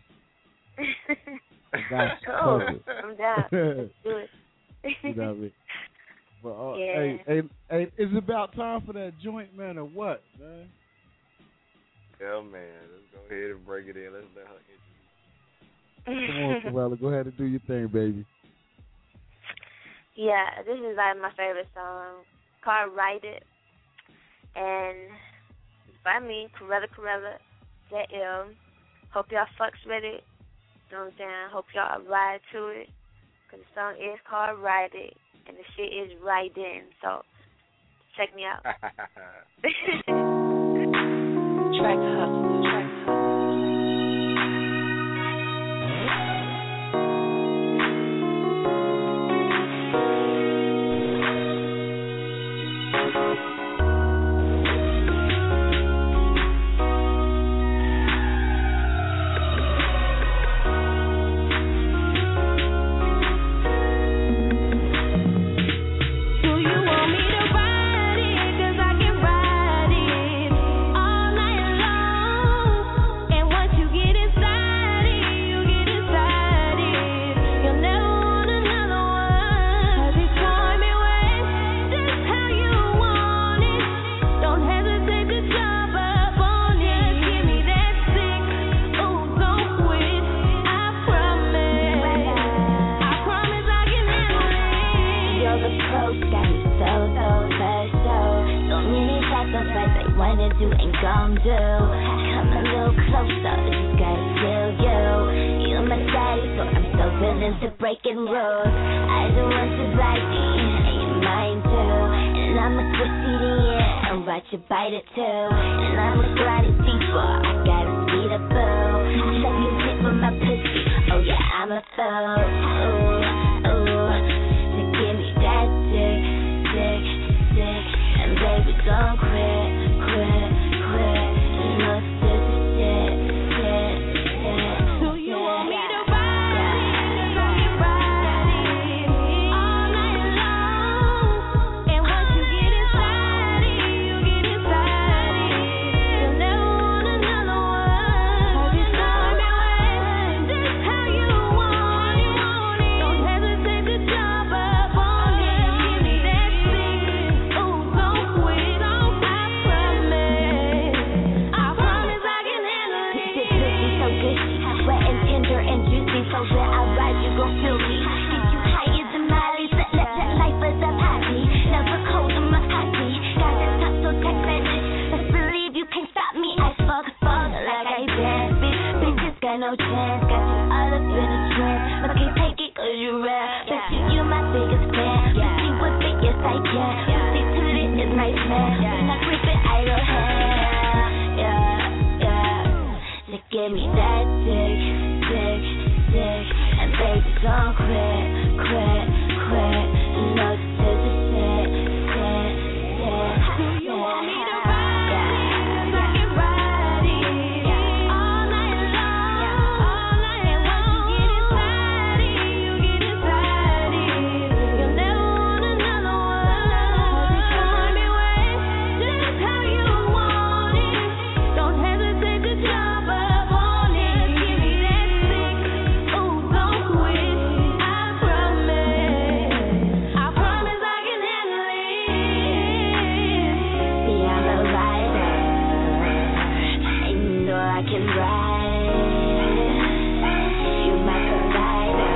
Got you Cool. covered. I'm down. Let's do it. You know what I mean? Well, uh, Yeah. hey, hey, hey, is it about time for that joint, man, or what, man? Yeah, man. Let's go ahead and break it in. Let's let her introduce. Come on, Corella, go ahead and do your thing, baby. Yeah, this is like my favorite song, called Write It. And it's by me, Corella Corella, J L. Hope y'all fucks with it. You know what I'm saying? Hope y'all ride to it. Because the song is called Write It. And the shit is right in. So, check me out. Track hustle, track you ain't gon' do. Come a little closer, just gotta feel you. You're my daddy, so I'm so willing to breaking rules. I don't want to bite me, and you mine too. And I'ma switch it in and watch you bite it too. And I'ma slide it deeper, I gotta see the boo. Let me hit with my pussy, oh yeah, I'm a fool. Ooh, ooh, so give me that dick, dick, dick. And baby, don't quit, quit, quit. You know this is shit, shit, shit. Do you want me to ride it, ride it all night long? And once you get inside it, you get inside it. You'll never want another one. You show me what, just how you want it. Don't hesitate to jump up on it. Give me that thing, ooh, don't quit, don't I promise. I promise I can handle it. This pussy so gushy, wet and tender and juicy. So when I ride, you gon' feel me. Get you higher than Miley, let let that life is a party. Never cold in my hockey. Got that top, so text that bitch. Best believe you can't stop me. I fuck, fuck like I dance, bitch. Bitches got no chance. Got you all up in a trance, but I can't take it 'cause you rap. Bitch, you, you my biggest fan. Pussy whip it, yes I can. Pussy till it is my plan. When I grip it, I don't have. Yeah, yeah. So give me that dick, dick, dick. And baby, don't quit, quit, quit. You know this is shit, shit, shit. Do you want me to ride it? I can ride it all night long, all night long. And once you get inside it, you get inside it. You'll never want another one. Just show me what, just how you want it. Don't hesitate to jump up on it. Give me that thing, ooh, don't quit. I promise, I promise I can handle it. See, I'm a rider, and you know I can ride. You my provider,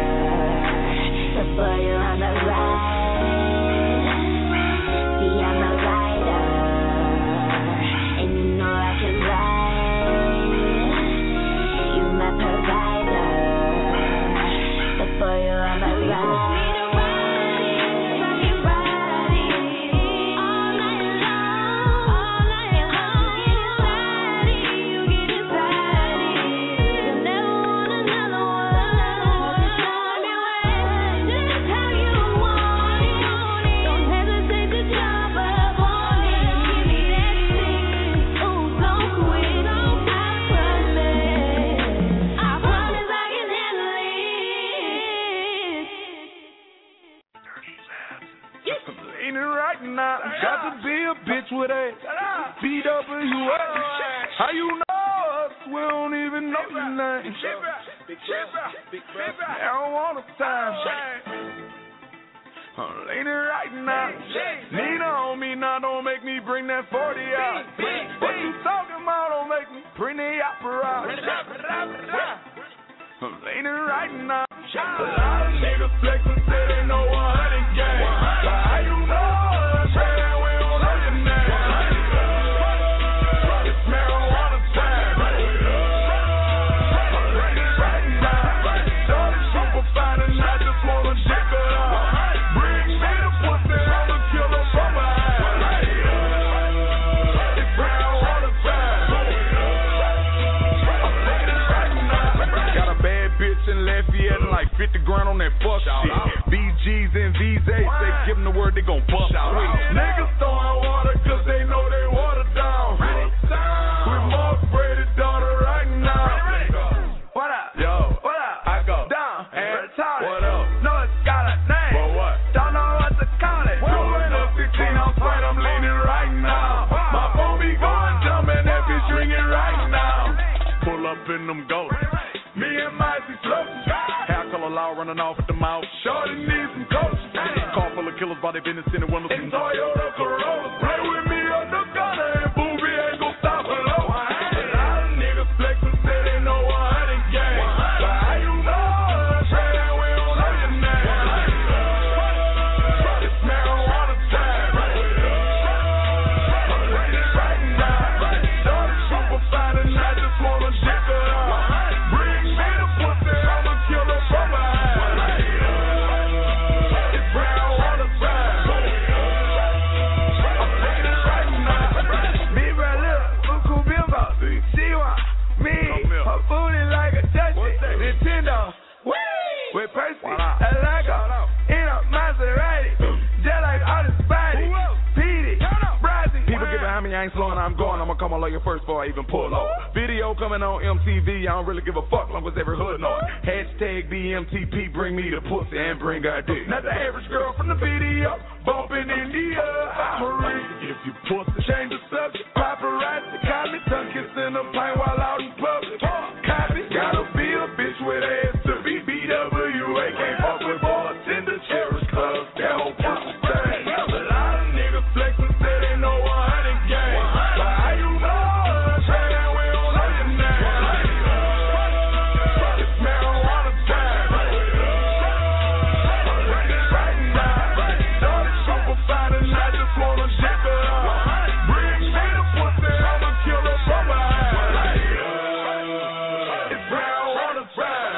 so for you I'm a ride. See, I'm a rider, and you know I can ride. You my provider, so for you I'm a ride. Ain't it right now? Got to be a bitch with a B W A. How you know us? We don't even know your name. Marijuana time. Uh, ain't it right now? Nina on me now, don't make me bring that forty out. What you talking about? Don't make me bring the opera out. Uh, ain't it right now? A lot of niggas flexing, say they know one hundred gang. So how you know us? Say that we don't know your name. It's marijuana time. Ain't it right now? Shorty super fine and I just wanna check her out. Bring me the pussy, I'ma kill her from behind. It's marijuana time. Ain't it right now? Got a bad bitch in Lafayette and like fifty grand on that fuck shit. B Gs and V's, they give them the word they gon' bust. Niggas throwing water cause they know they water down. We more braided daughter right now. What up? Yo, what up? I go down and retarded. What up? No, it's got a name. But what? Don't know what to call it. Doing up sixteen on flight, I'm leaning right now. My phone be going dumb and that bitch ringing right now. Pull up in them ghosts. Me and Mizey floating. Hair color loud running off at the mouth. Shorty needs some coach. Car full of killers by their business in the windows. And Toyota Corolla. Play with me on the gunner and Booby ain't gon' stop below. A lot of niggas flexing, say they know one hundred gang. But how you know us? Say that we don't know your name. It's marijuana time. Right now. ain't slowing, I'm going. I'ma come on like you first before I even pull off. Video coming on M T V, I don't really give a fuck long as every hood know it. Hashtag B M T P, bring me the pussy and bring her dick. Not the average girl from the video, bumping in the air. I'm a ring. If you pussy, change the subject. Paparazzi caught me tongue kissing a pint while out in public. Copy, gotta be a bitch with ass to be B W A. Can't fuck with boys in the Cherish Club. That whole pussy thing. A lot of niggas flexing, say they know one hundred gang. But how you know us? Hey, we don't know your name. It's marijuana time. Right now, don't super fine and I just wanna check her out. Bring me the pussy, I'ma kill her from behind. It's marijuana time.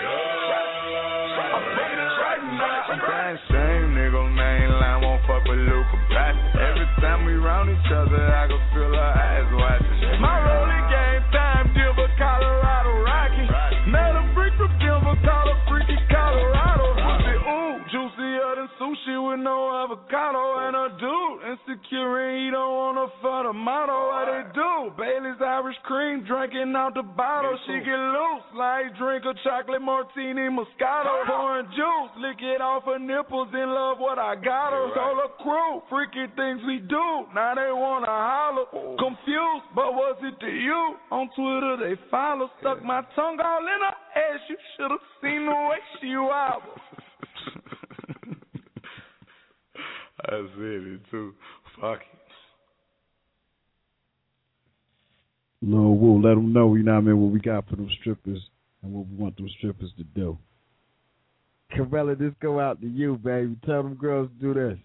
I'm playing it right now. That same nigga main line won't fuck with Luca Bass. Every time we round each other, I can feel her eyes watching. My rolling game time, Denver, Colorado, Rocky. Met a freak from Denver, call her Freaky Colorado. Pussy, ooh, juicier than sushi with no avocado. And a dude insecure and he don't want a for the motto. What they do? Bailey's Irish cream, drinking out the bottle. She get loose, like drink a chocolate martini Moscato. Pouring juice, lick it off her nipples, in love what I got her. Told her crew, freaky things we do. Now they wanna holler, confused, but was it to you? On Twitter they follow, stuck my tongue all in her ass. You should've seen the way she wobbled. I said it too. Fuck it. Lil Woo, let them know, you know what I mean, what we got for them strippers and what we want them strippers to do. Corella, this go out to you, baby. Tell them girls to do this.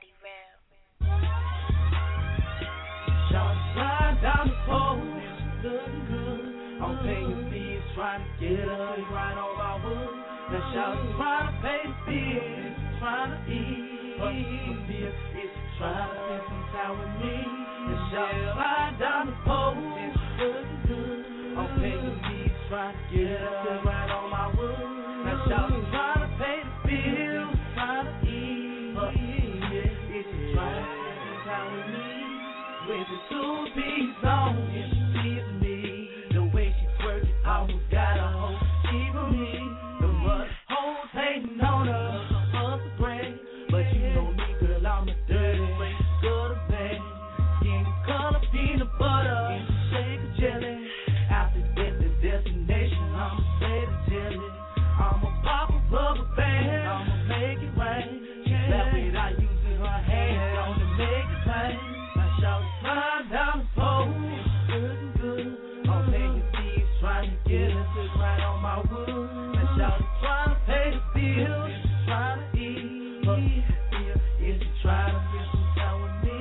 Shot slide down the pole, looking good. I'm paying fees, trying to get her right on my wood. Now shout trying to pay the bills, trying to eat. But the beer is trying to spend some time with me. Now shout slide down the pole, looking good. I'm paying fees, trying to get her right on my wood. Now shout trying to pay the bills, trying to eat. But the beer is trying to spend some time with me. With the two P's on, yeah, she teasing me. The way she twerk it, almost got a whole she for me. The mother hoes hating on her, her brain. But you know me, girl, I'm a dirty, good or bad. Skin color, peanut butter, and shake of jelly. After that, the destination, I'ma say the jelly. I'ma pop a rubber band, I'ma make it rain. She left without using her hands on to make it rain. Shout slide down the pole, looking good. I'm paying fees, trying to get her to right on my wood. Now shout trying to pay the bills, trying to eat. But yeah, is she trying to spend some time with me?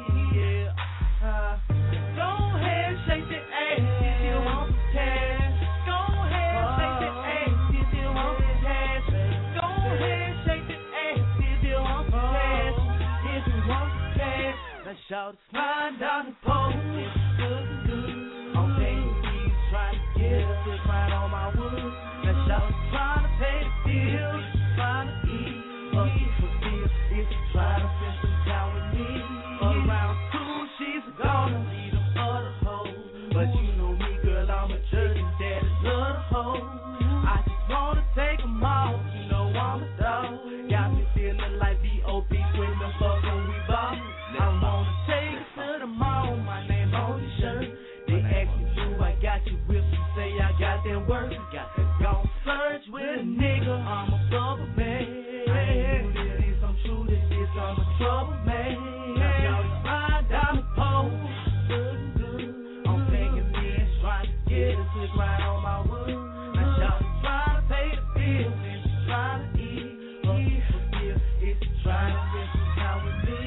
Yeah. Uh, go ahead, shake that ass if you want some cash. Go ahead, shake that ass if you want some cash. Go ahead, shake that ass if you want some cash. If you want some cash. Now shout slide down the pole, looking good. I'm paying fees, trying to get her to right on my wood. Now shout trying to pay the bills, trying to eat. But for bills, if you try to spend some time with me. Around two, she's a goner, need a other hoe. But you know me, girl, I'm a jerk and daddy love the hoe. I just wanna take them all, you know I'm a dog. Got me feeling like B O B when the fuck when we ball. I wanna take it to the mall, my name on the shirt. They ask me, do I got you with me? Say I got that work. Gon' search with a nigga, I'm a bubble man. I ain't new to this, I'm true to this, I'm a trouble man. Now y'all slide down the pole, looking good. I'm taking this, trying to get a click right on my wood. Now y'all trying to pay the bills, and she trying to eat. But for bills, if you trying to spend some time with me.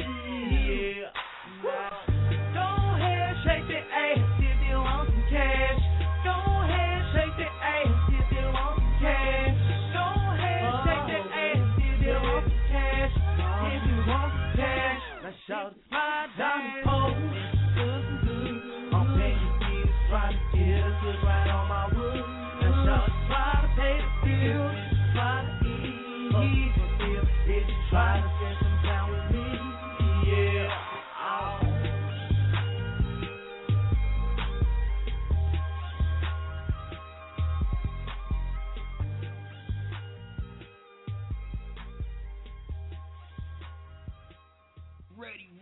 Go ahead, shake that ass if you want some cash. Go ahead, shake that ass if you want some cash. Go ahead, shake that ass if you want some cash. If you want some cash, now shout slide down the pole, looking good. I'm paying fees, trying to get a good right on my wood. Now shout trying to pay the bills, trying to eat. But for bills, if you try to spend some time with me, yeah.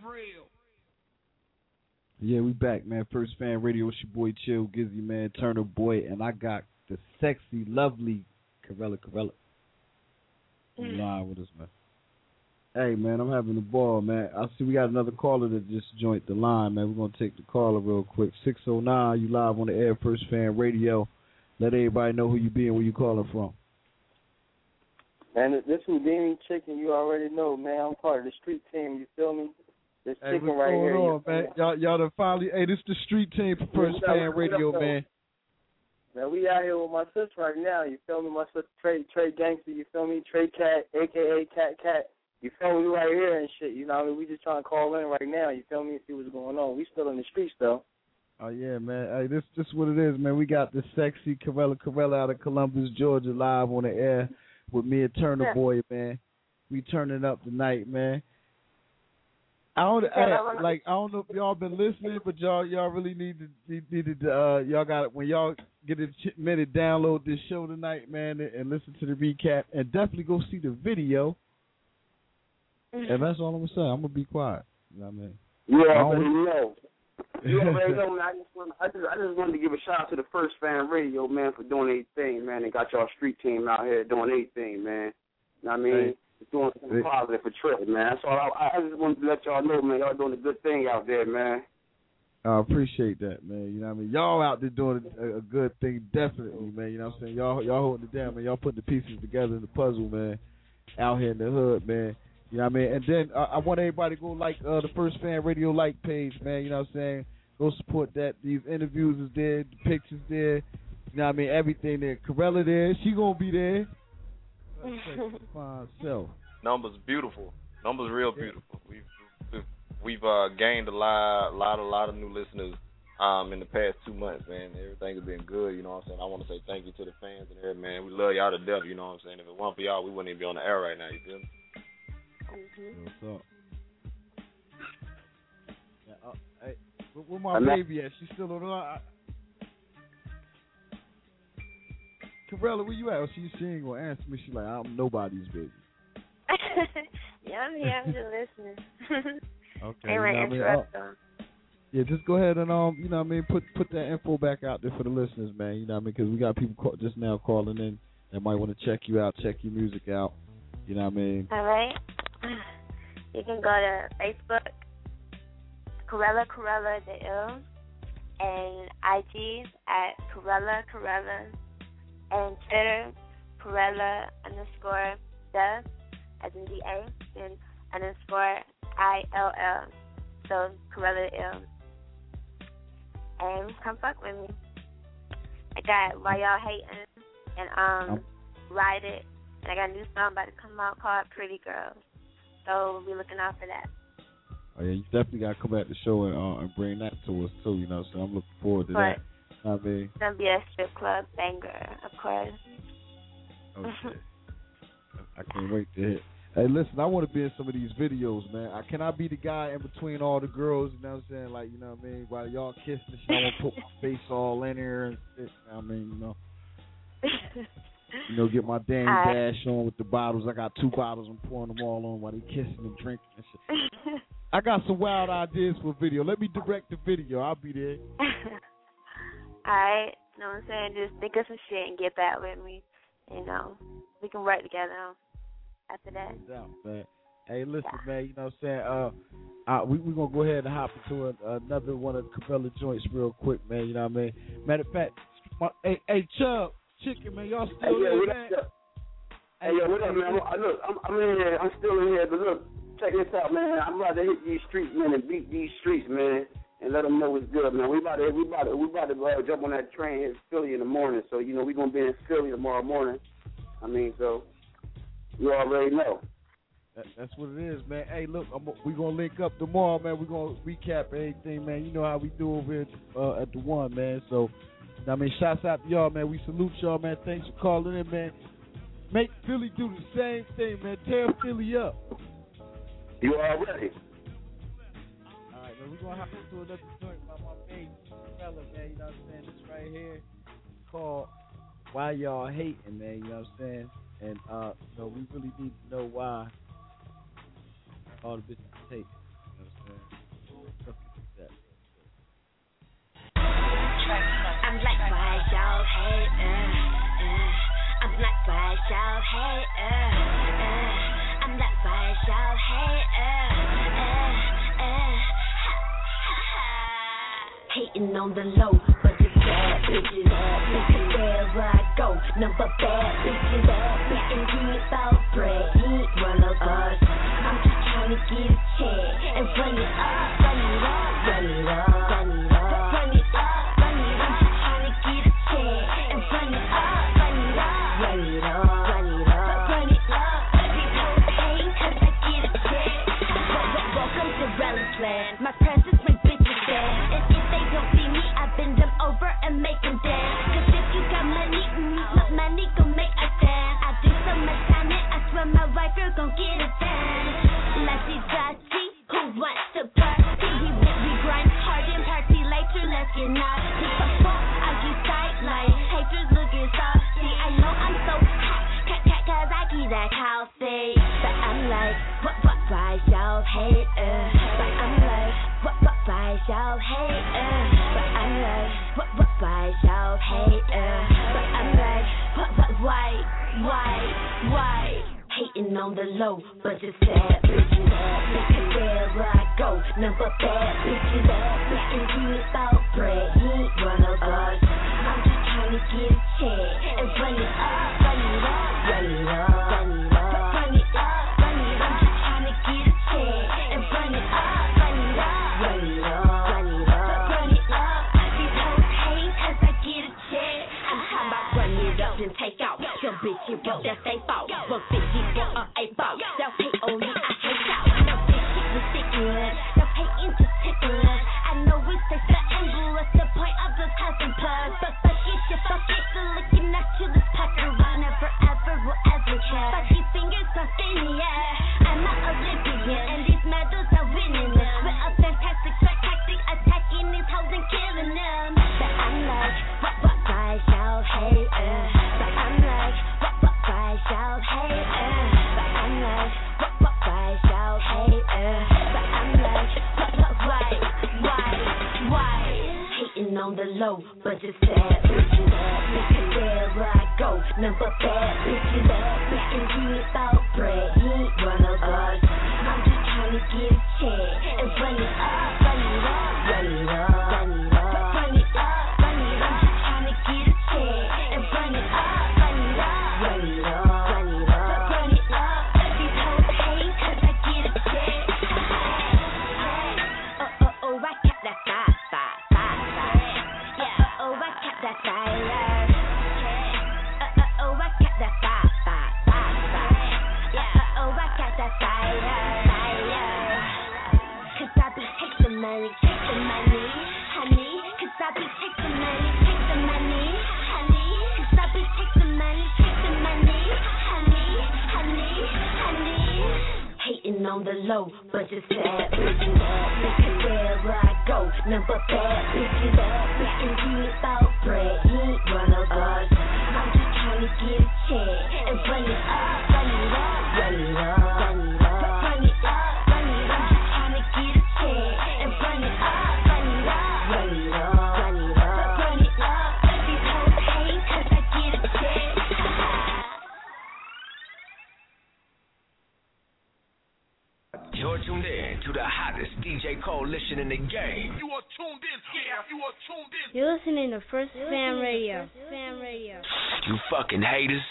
real. Yeah, we back, man. First Fan Radio. It's your boy Chill Gizzy, man. Turner Boy, and I got the sexy, lovely Corella Corella live with us, man. Hey, man, I'm having a ball, man. I see we got another caller that just joined the line, man. We're gonna take the caller real quick. six oh nine, you live on the air, First Fan Radio. Let everybody know who you be and where you calling from. Man, this Houdini chicken, you already know, man. I'm part of the street team. You feel me? This Hey, chicken what's right going here. on, man? Y'all, y'all done finally. Hey, this the street team for First Yeah, Fan what Radio, up, though? man. Man, we out here with my sister right now. You feel me? My sister Trey, Trey Gangster. You feel me? Trey Cat, aka Cat Cat. You feel me? We right here and shit. You know what I mean? We just trying to call in right now. You feel me? And see what's going on. We still in the streets though. Oh yeah, man. Hey, this this what it is, man. We got the sexy Corella Corella out of Columbus, Georgia, live on the air with me and Turner Yeah. Boy, man. We turning up tonight, man. I don't Yeah, hey, that like I don't know if y'all been listening, but y'all y'all really need to need, needed to uh y'all got when y'all get a ch- minute, download this show tonight, man, and, and listen to the recap, and definitely go see the video. And that's all I'm gonna say. I'm gonna be quiet. You know what I mean? You I already don't- know. You already know, man. I just, want, I, just, I just wanted to give a shout out to the First Fan Radio, man, for doing their thing, man. They got y'all street team out here doing their thing, man. You know what I mean? Hey. Doing something positive for Trey, man. That's all. I, I just wanted to let y'all know, man. Y'all doing a good thing out there, man. I appreciate that, man. You know what I mean? Y'all out there doing a, a good thing, definitely, man. You know what I'm saying? Y'all y'all holding it down, man. Y'all putting the pieces together in the puzzle, man. Out here in the hood, man. You know what I mean? And then uh, I want everybody to go like uh, the First Fan Radio like page, man. You know what I'm saying? Go support that. These interviews is there, the pictures there. You know what I mean? Everything there. Corella there. She gonna be there. Fine self. Numbers beautiful. Numbers real beautiful. We've we've, we've uh, gained a lot, lot, a lot of new listeners um, in the past two months, man. Everything has been good. You know what I'm saying? I want to say thank you to the fans and everything, man. We love y'all to death. You know what I'm saying? If it weren't for y'all, we wouldn't even be on the air right now. You feel me? What's up? Yeah, uh, hey, where, where my I'm not- baby at? She still on the line? I- Corella, where you at? Oh, she, she ain't gonna answer me. She like, I'm nobody's baby. Yeah, I'm here. I'm just listening. Okay. Ain't you like know what I mean? interrupt Uh, them. yeah, just go ahead and um, you know what I mean, put put that info back out there for the listeners, man. You know what I mean? Because we got people call, just now calling in that might want to check you out, check your music out. You know what I mean? All right. You can go to Facebook, Corella Corella the Ill, and I G at Corella Corella, and Twitter, Corella underscore the, as in D A, and underscore I L L, so Corella the Ill. And come fuck with me. I got Why Y'all Hating, and um, Ride It, and I got a new song about to come out called Pretty Girl. So we'll be looking out for that. Oh yeah, you definitely gotta come back to the show and uh, and bring that to us too. You know, so I'm looking forward to But that. You know what I mean, it's gonna be a strip club banger, of course. oh shit, I can't wait to hit. Hey, listen, I want to be in some of these videos, man. I can I be the guy in between all the girls? You know what I'm saying? Like, you know what I mean? While y'all kissing and shit, I want to put my face all in there and shit. You know what I mean, you know. You know, get my Dame I- Dash on with the bottles. I got two bottles. I'm pouring them all on while they kissing and drinking and shit. I got some wild ideas for a video. Let me direct the video. I'll be there. Alright, you know what I'm saying? Just think of some shit and get back with me. You know, we can work together after that. No doubt, man. Hey, listen, man. You know what I'm saying? Uh, uh, we we gonna go ahead and hop into a, another one of the Corella joints real quick, man. You know what I mean? Matter of fact, my, hey, hey, Chubb, Chicken, man, y'all Hey, still yo, there, what man? up? Hey, yo, what up, man? I'm, look, I'm, I'm in here. I'm still in here, but look, check this out, man. I'm about to hit these streets, man, and beat these streets, man, and let them know what's good, man. We about to, we about to, we about to uh, jump on that train in Philly in the morning. So you know, we gonna be in Philly tomorrow morning. I mean, so you already know. That, that's what it is, man. Hey, look, I'm, we gonna link up tomorrow, man. We gonna recap everything, man. You know how we do over here uh, at the one, man. So, I mean, shouts out to y'all, man. We salute y'all, man. Thanks for calling in, man. Make Philly do the same thing, man. Tear Philly up. You already. All right, man. We gonna hop into another joint by my baby fella, man. You know what I'm saying? This right here called Why Y'all Hating, man. You know what I'm saying? And uh, you know, we really need to know why all the bitches hate. You know what I'm saying? hating on the low, but it's bad bitches. Look wherever I go, number bad bitches. Bitches he about bread, he ain't one of us. I'm just trying to get a check and run it up, run it up, run it up, run it up, run it up, run it up. I'm just trying to get a check and run it up, run it up, run it up, run it up, run it up. These hoes hate 'cause I get a check. Welcome to Relic Land. My presence make bitches dance. And if they don't see me, I bend them over and make them dance. 'Cause if you got money, mm, my money gon' make us dance. I do so much time and I swear my wife girl gon' get a dance. Like these guys, who wants to party? We, we grind hard and party later, let's get naughty. Before I get sidelined, haters looking saucy. I know I'm so hot, cause I keep that coffee. But I'm like, what, what, why y'all hate, uh? But I'm like, what, what, why y'all hate, uh? But I'm like, what, what, why y'all hate, uh? But I'm like, what, what, why, why, why? Hating on the low, but it's sad bitches. Look at wherever I go, number bad bitches. Bitches he about bread, he ain't one of us. I'm just trying to get a check and run it up, run it up, run it up, run it up, run it up, run it up. I'm just trying to get a check and run it up, run it up, run it up, run it up, run it up. These hoes hate 'cause I get a check. I'm talking about run it up and take out. Your bitch, you broke, that's they fault. One fifty for a eight ball. They'll hate only, I hate out. No bitch, shit ridiculous. They'll hating just ticklish. I know it's takes the angle. What's the point of the cousin plus? But fuck it, you fuck it. Still looking at you, this pucker. I never ever will ever care. But these fingers crossed in the air. I'm not Olympian, and these medals are winning them. With a fantastic track tactic, attacking these hoes and killing them. But I'm like, what, what, why y'all hate, uh? But I'm like, what, what, why y'all hate, uh? But I'm like, what, what, why y'all hate, uh? But I'm like, what, what, why, why, why? Hating on the low, but it's sad bitches. Look at wherever I go, number bad bitches. Bitches he about bread, he ain't one of us. I'm just trying to get a check and run it up, run it up, run it up, run it up, run it up, run it up. I'm just trying to get a check and run it up, run it up, run it up, run it up, run it up. These hoes hate 'cause I get a check. Oh, oh, oh, I kept that fire, fire, fire, fire. Yeah, oh, I kept that fire. Uh, uh, oh, I kept that fire, fire, fire, fire. Yeah, oh, I got that fire, fire. 'Cause I be chasing money, chasing money, honey. 'Cause I be chasing money, chasing money, honey. 'Cause I be chasing money, chasing money, honey, honey, honey. Hating on the low, but it's sad bitches. Look at wherever I go, number bad bitches. Bitches he about bread, he ain't one of us. I'm just trying to get a check and run it up, run it up, run it up, run it up, run it up, run it up. I'm just trying to get a check and run it up, run it up, run it up, run it up, run it up. These hoes hate 'cause I get a check. You're tuned in to the hottest D J coalition in the game. You are tuned in. Yeah, you are tuned in. You're listening to First Fam Radio. Fam Radio. You fucking haters.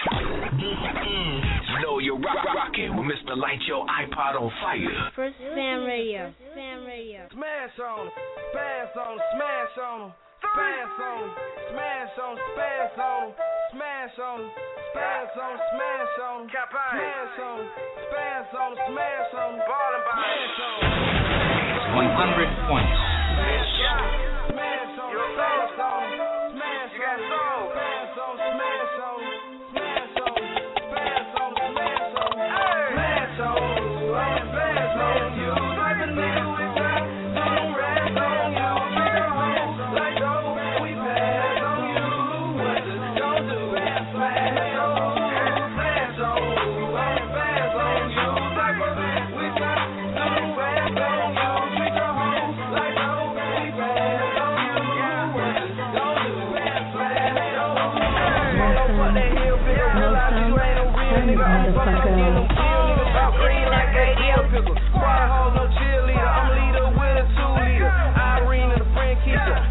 You know you're rock rocking with Mister Light Your iPod on Fire. First Fam Radio. Fam Radio. Smash on them, spaz on them, smash on them, spaz on them, smash on them, spaz on them, smash on them, spaz on them, smash on them, smash on them, spaz on them, smash on them, ballin' by smash on them. one hundred points. Smash on them, smash on them, smash on them, smash on them, smash on them, smash on them, smash on them, smash on them, smash on them, smash on them, smash on you, like a nigga with that, don't rest on you, nigga home, like dope, we pass on you, what just don't do it, smash on you, smash on you, pass on you, like a man with that, don't rest on you, nigga home, like dope, we pass on you, what just don't do it, smash on you. Don't fuck that hill, bitch, realize you ain't no real nigga, I'm fucking get them kill, nigga, about green like A D pickle, squad hoes, no cheerleader, I'm leader with a two leader, Irene and a friend Keisha,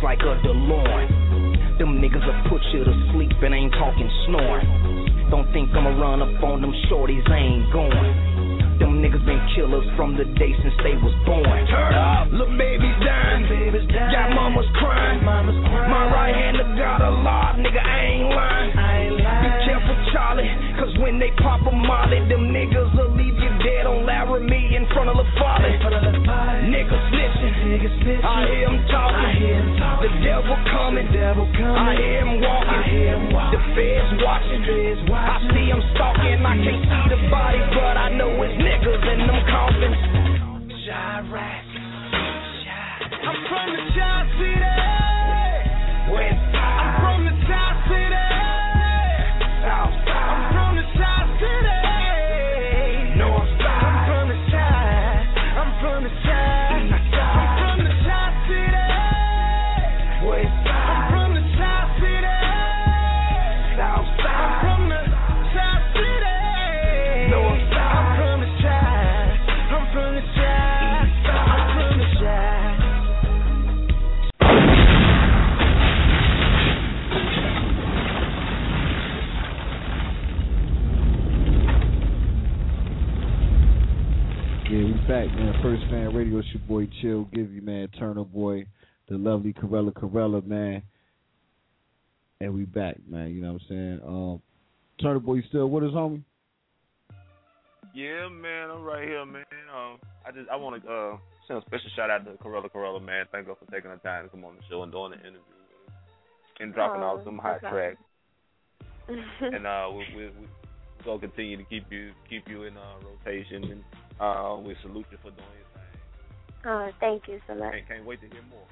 like a DeLorean. Them niggas will put you to sleep and ain't talking snoring. Don't think I'ma run up on them shorties, I ain't going. Them niggas been killers from the day since they was born. Turn up, little baby's dying, baby's dying. Got mama's crying. mama's crying. My right hand got a lot, nigga, I ain't lying. I ain't lying. Be careful, Charlie, cause when they pop a molly, them niggas will leave you dead on Laramie in front of the folly. Niggas snitching, niggas snitching. I hear him talking. I hear him talking. The devil coming, devil coming. I hear him walking. I hear him walking. The feds watching. Feds watching. I see him stalking. I can't see the body, but I know it's niggas in them coffins. Chirac. I'm from the Chi-City. West side. I'm from the Chi-City. South side. I'm from the Chi-City. North side. I'm from the Chi. I'm from the Chi. East side. I'm from the Chi-City. West side. I'm from the Chi-City. South side. I'm from the Chi-City. North side. I'm from the Chi. I'm from the Chi. East side. I'm from the Chi. Yeah, we back, man. First Fan Radio, it's your boy Chill, give you, man, Turner Boy, the lovely Corella Corella, man. And we back, man, you know what I'm saying? Um, Turner Boy, you still with us, homie? Yeah, man, I'm right here, man. Um, I just I want to uh, send a special shout out to Corella Corella, man. Thank her for taking the time to come on the show and doing the interview with us and dropping Oh, out some hot okay. tracks. And uh, we we we gonna continue to keep you keep you in uh, rotation, and uh, we salute you for doing your thing. Oh, thank you so much. Can't, can't wait to hear more.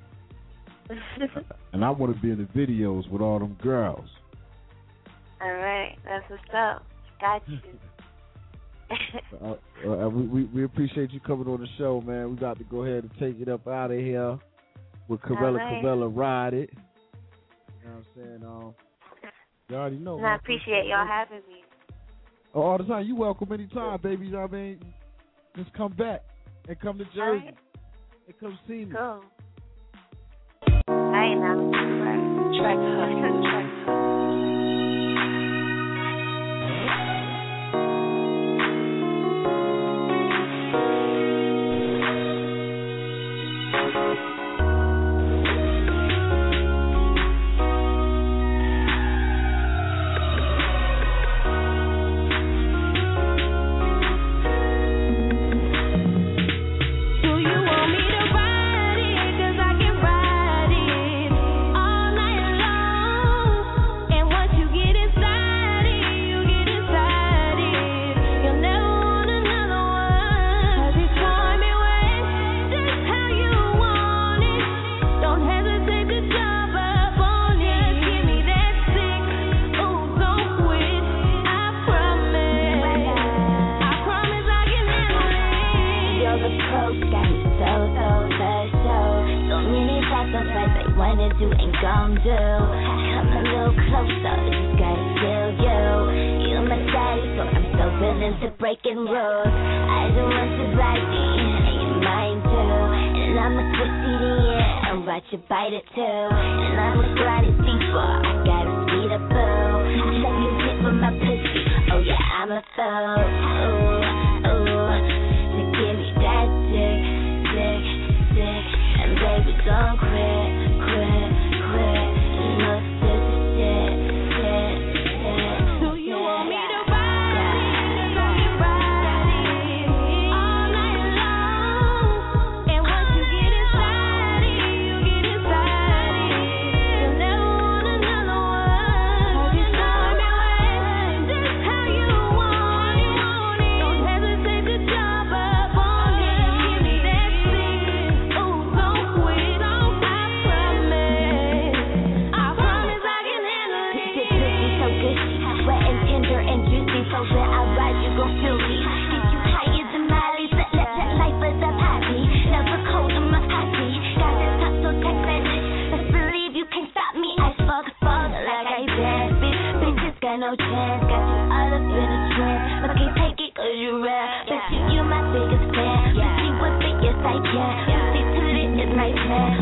And I want to be in the videos with all them girls. All right, that's what's up. Got you. uh, uh, we, we we appreciate you coming on the show, man. We got to go ahead and take it up out of here with Corella right. Corella Ride It. You know what I'm saying? Um, you already know. And I appreciate y'all having me. Oh, all the time. You welcome anytime, baby. You know what I mean? Just come back and come to Jersey Right. and come see me. Cool. I ain't know. Track hustle. Track yeah.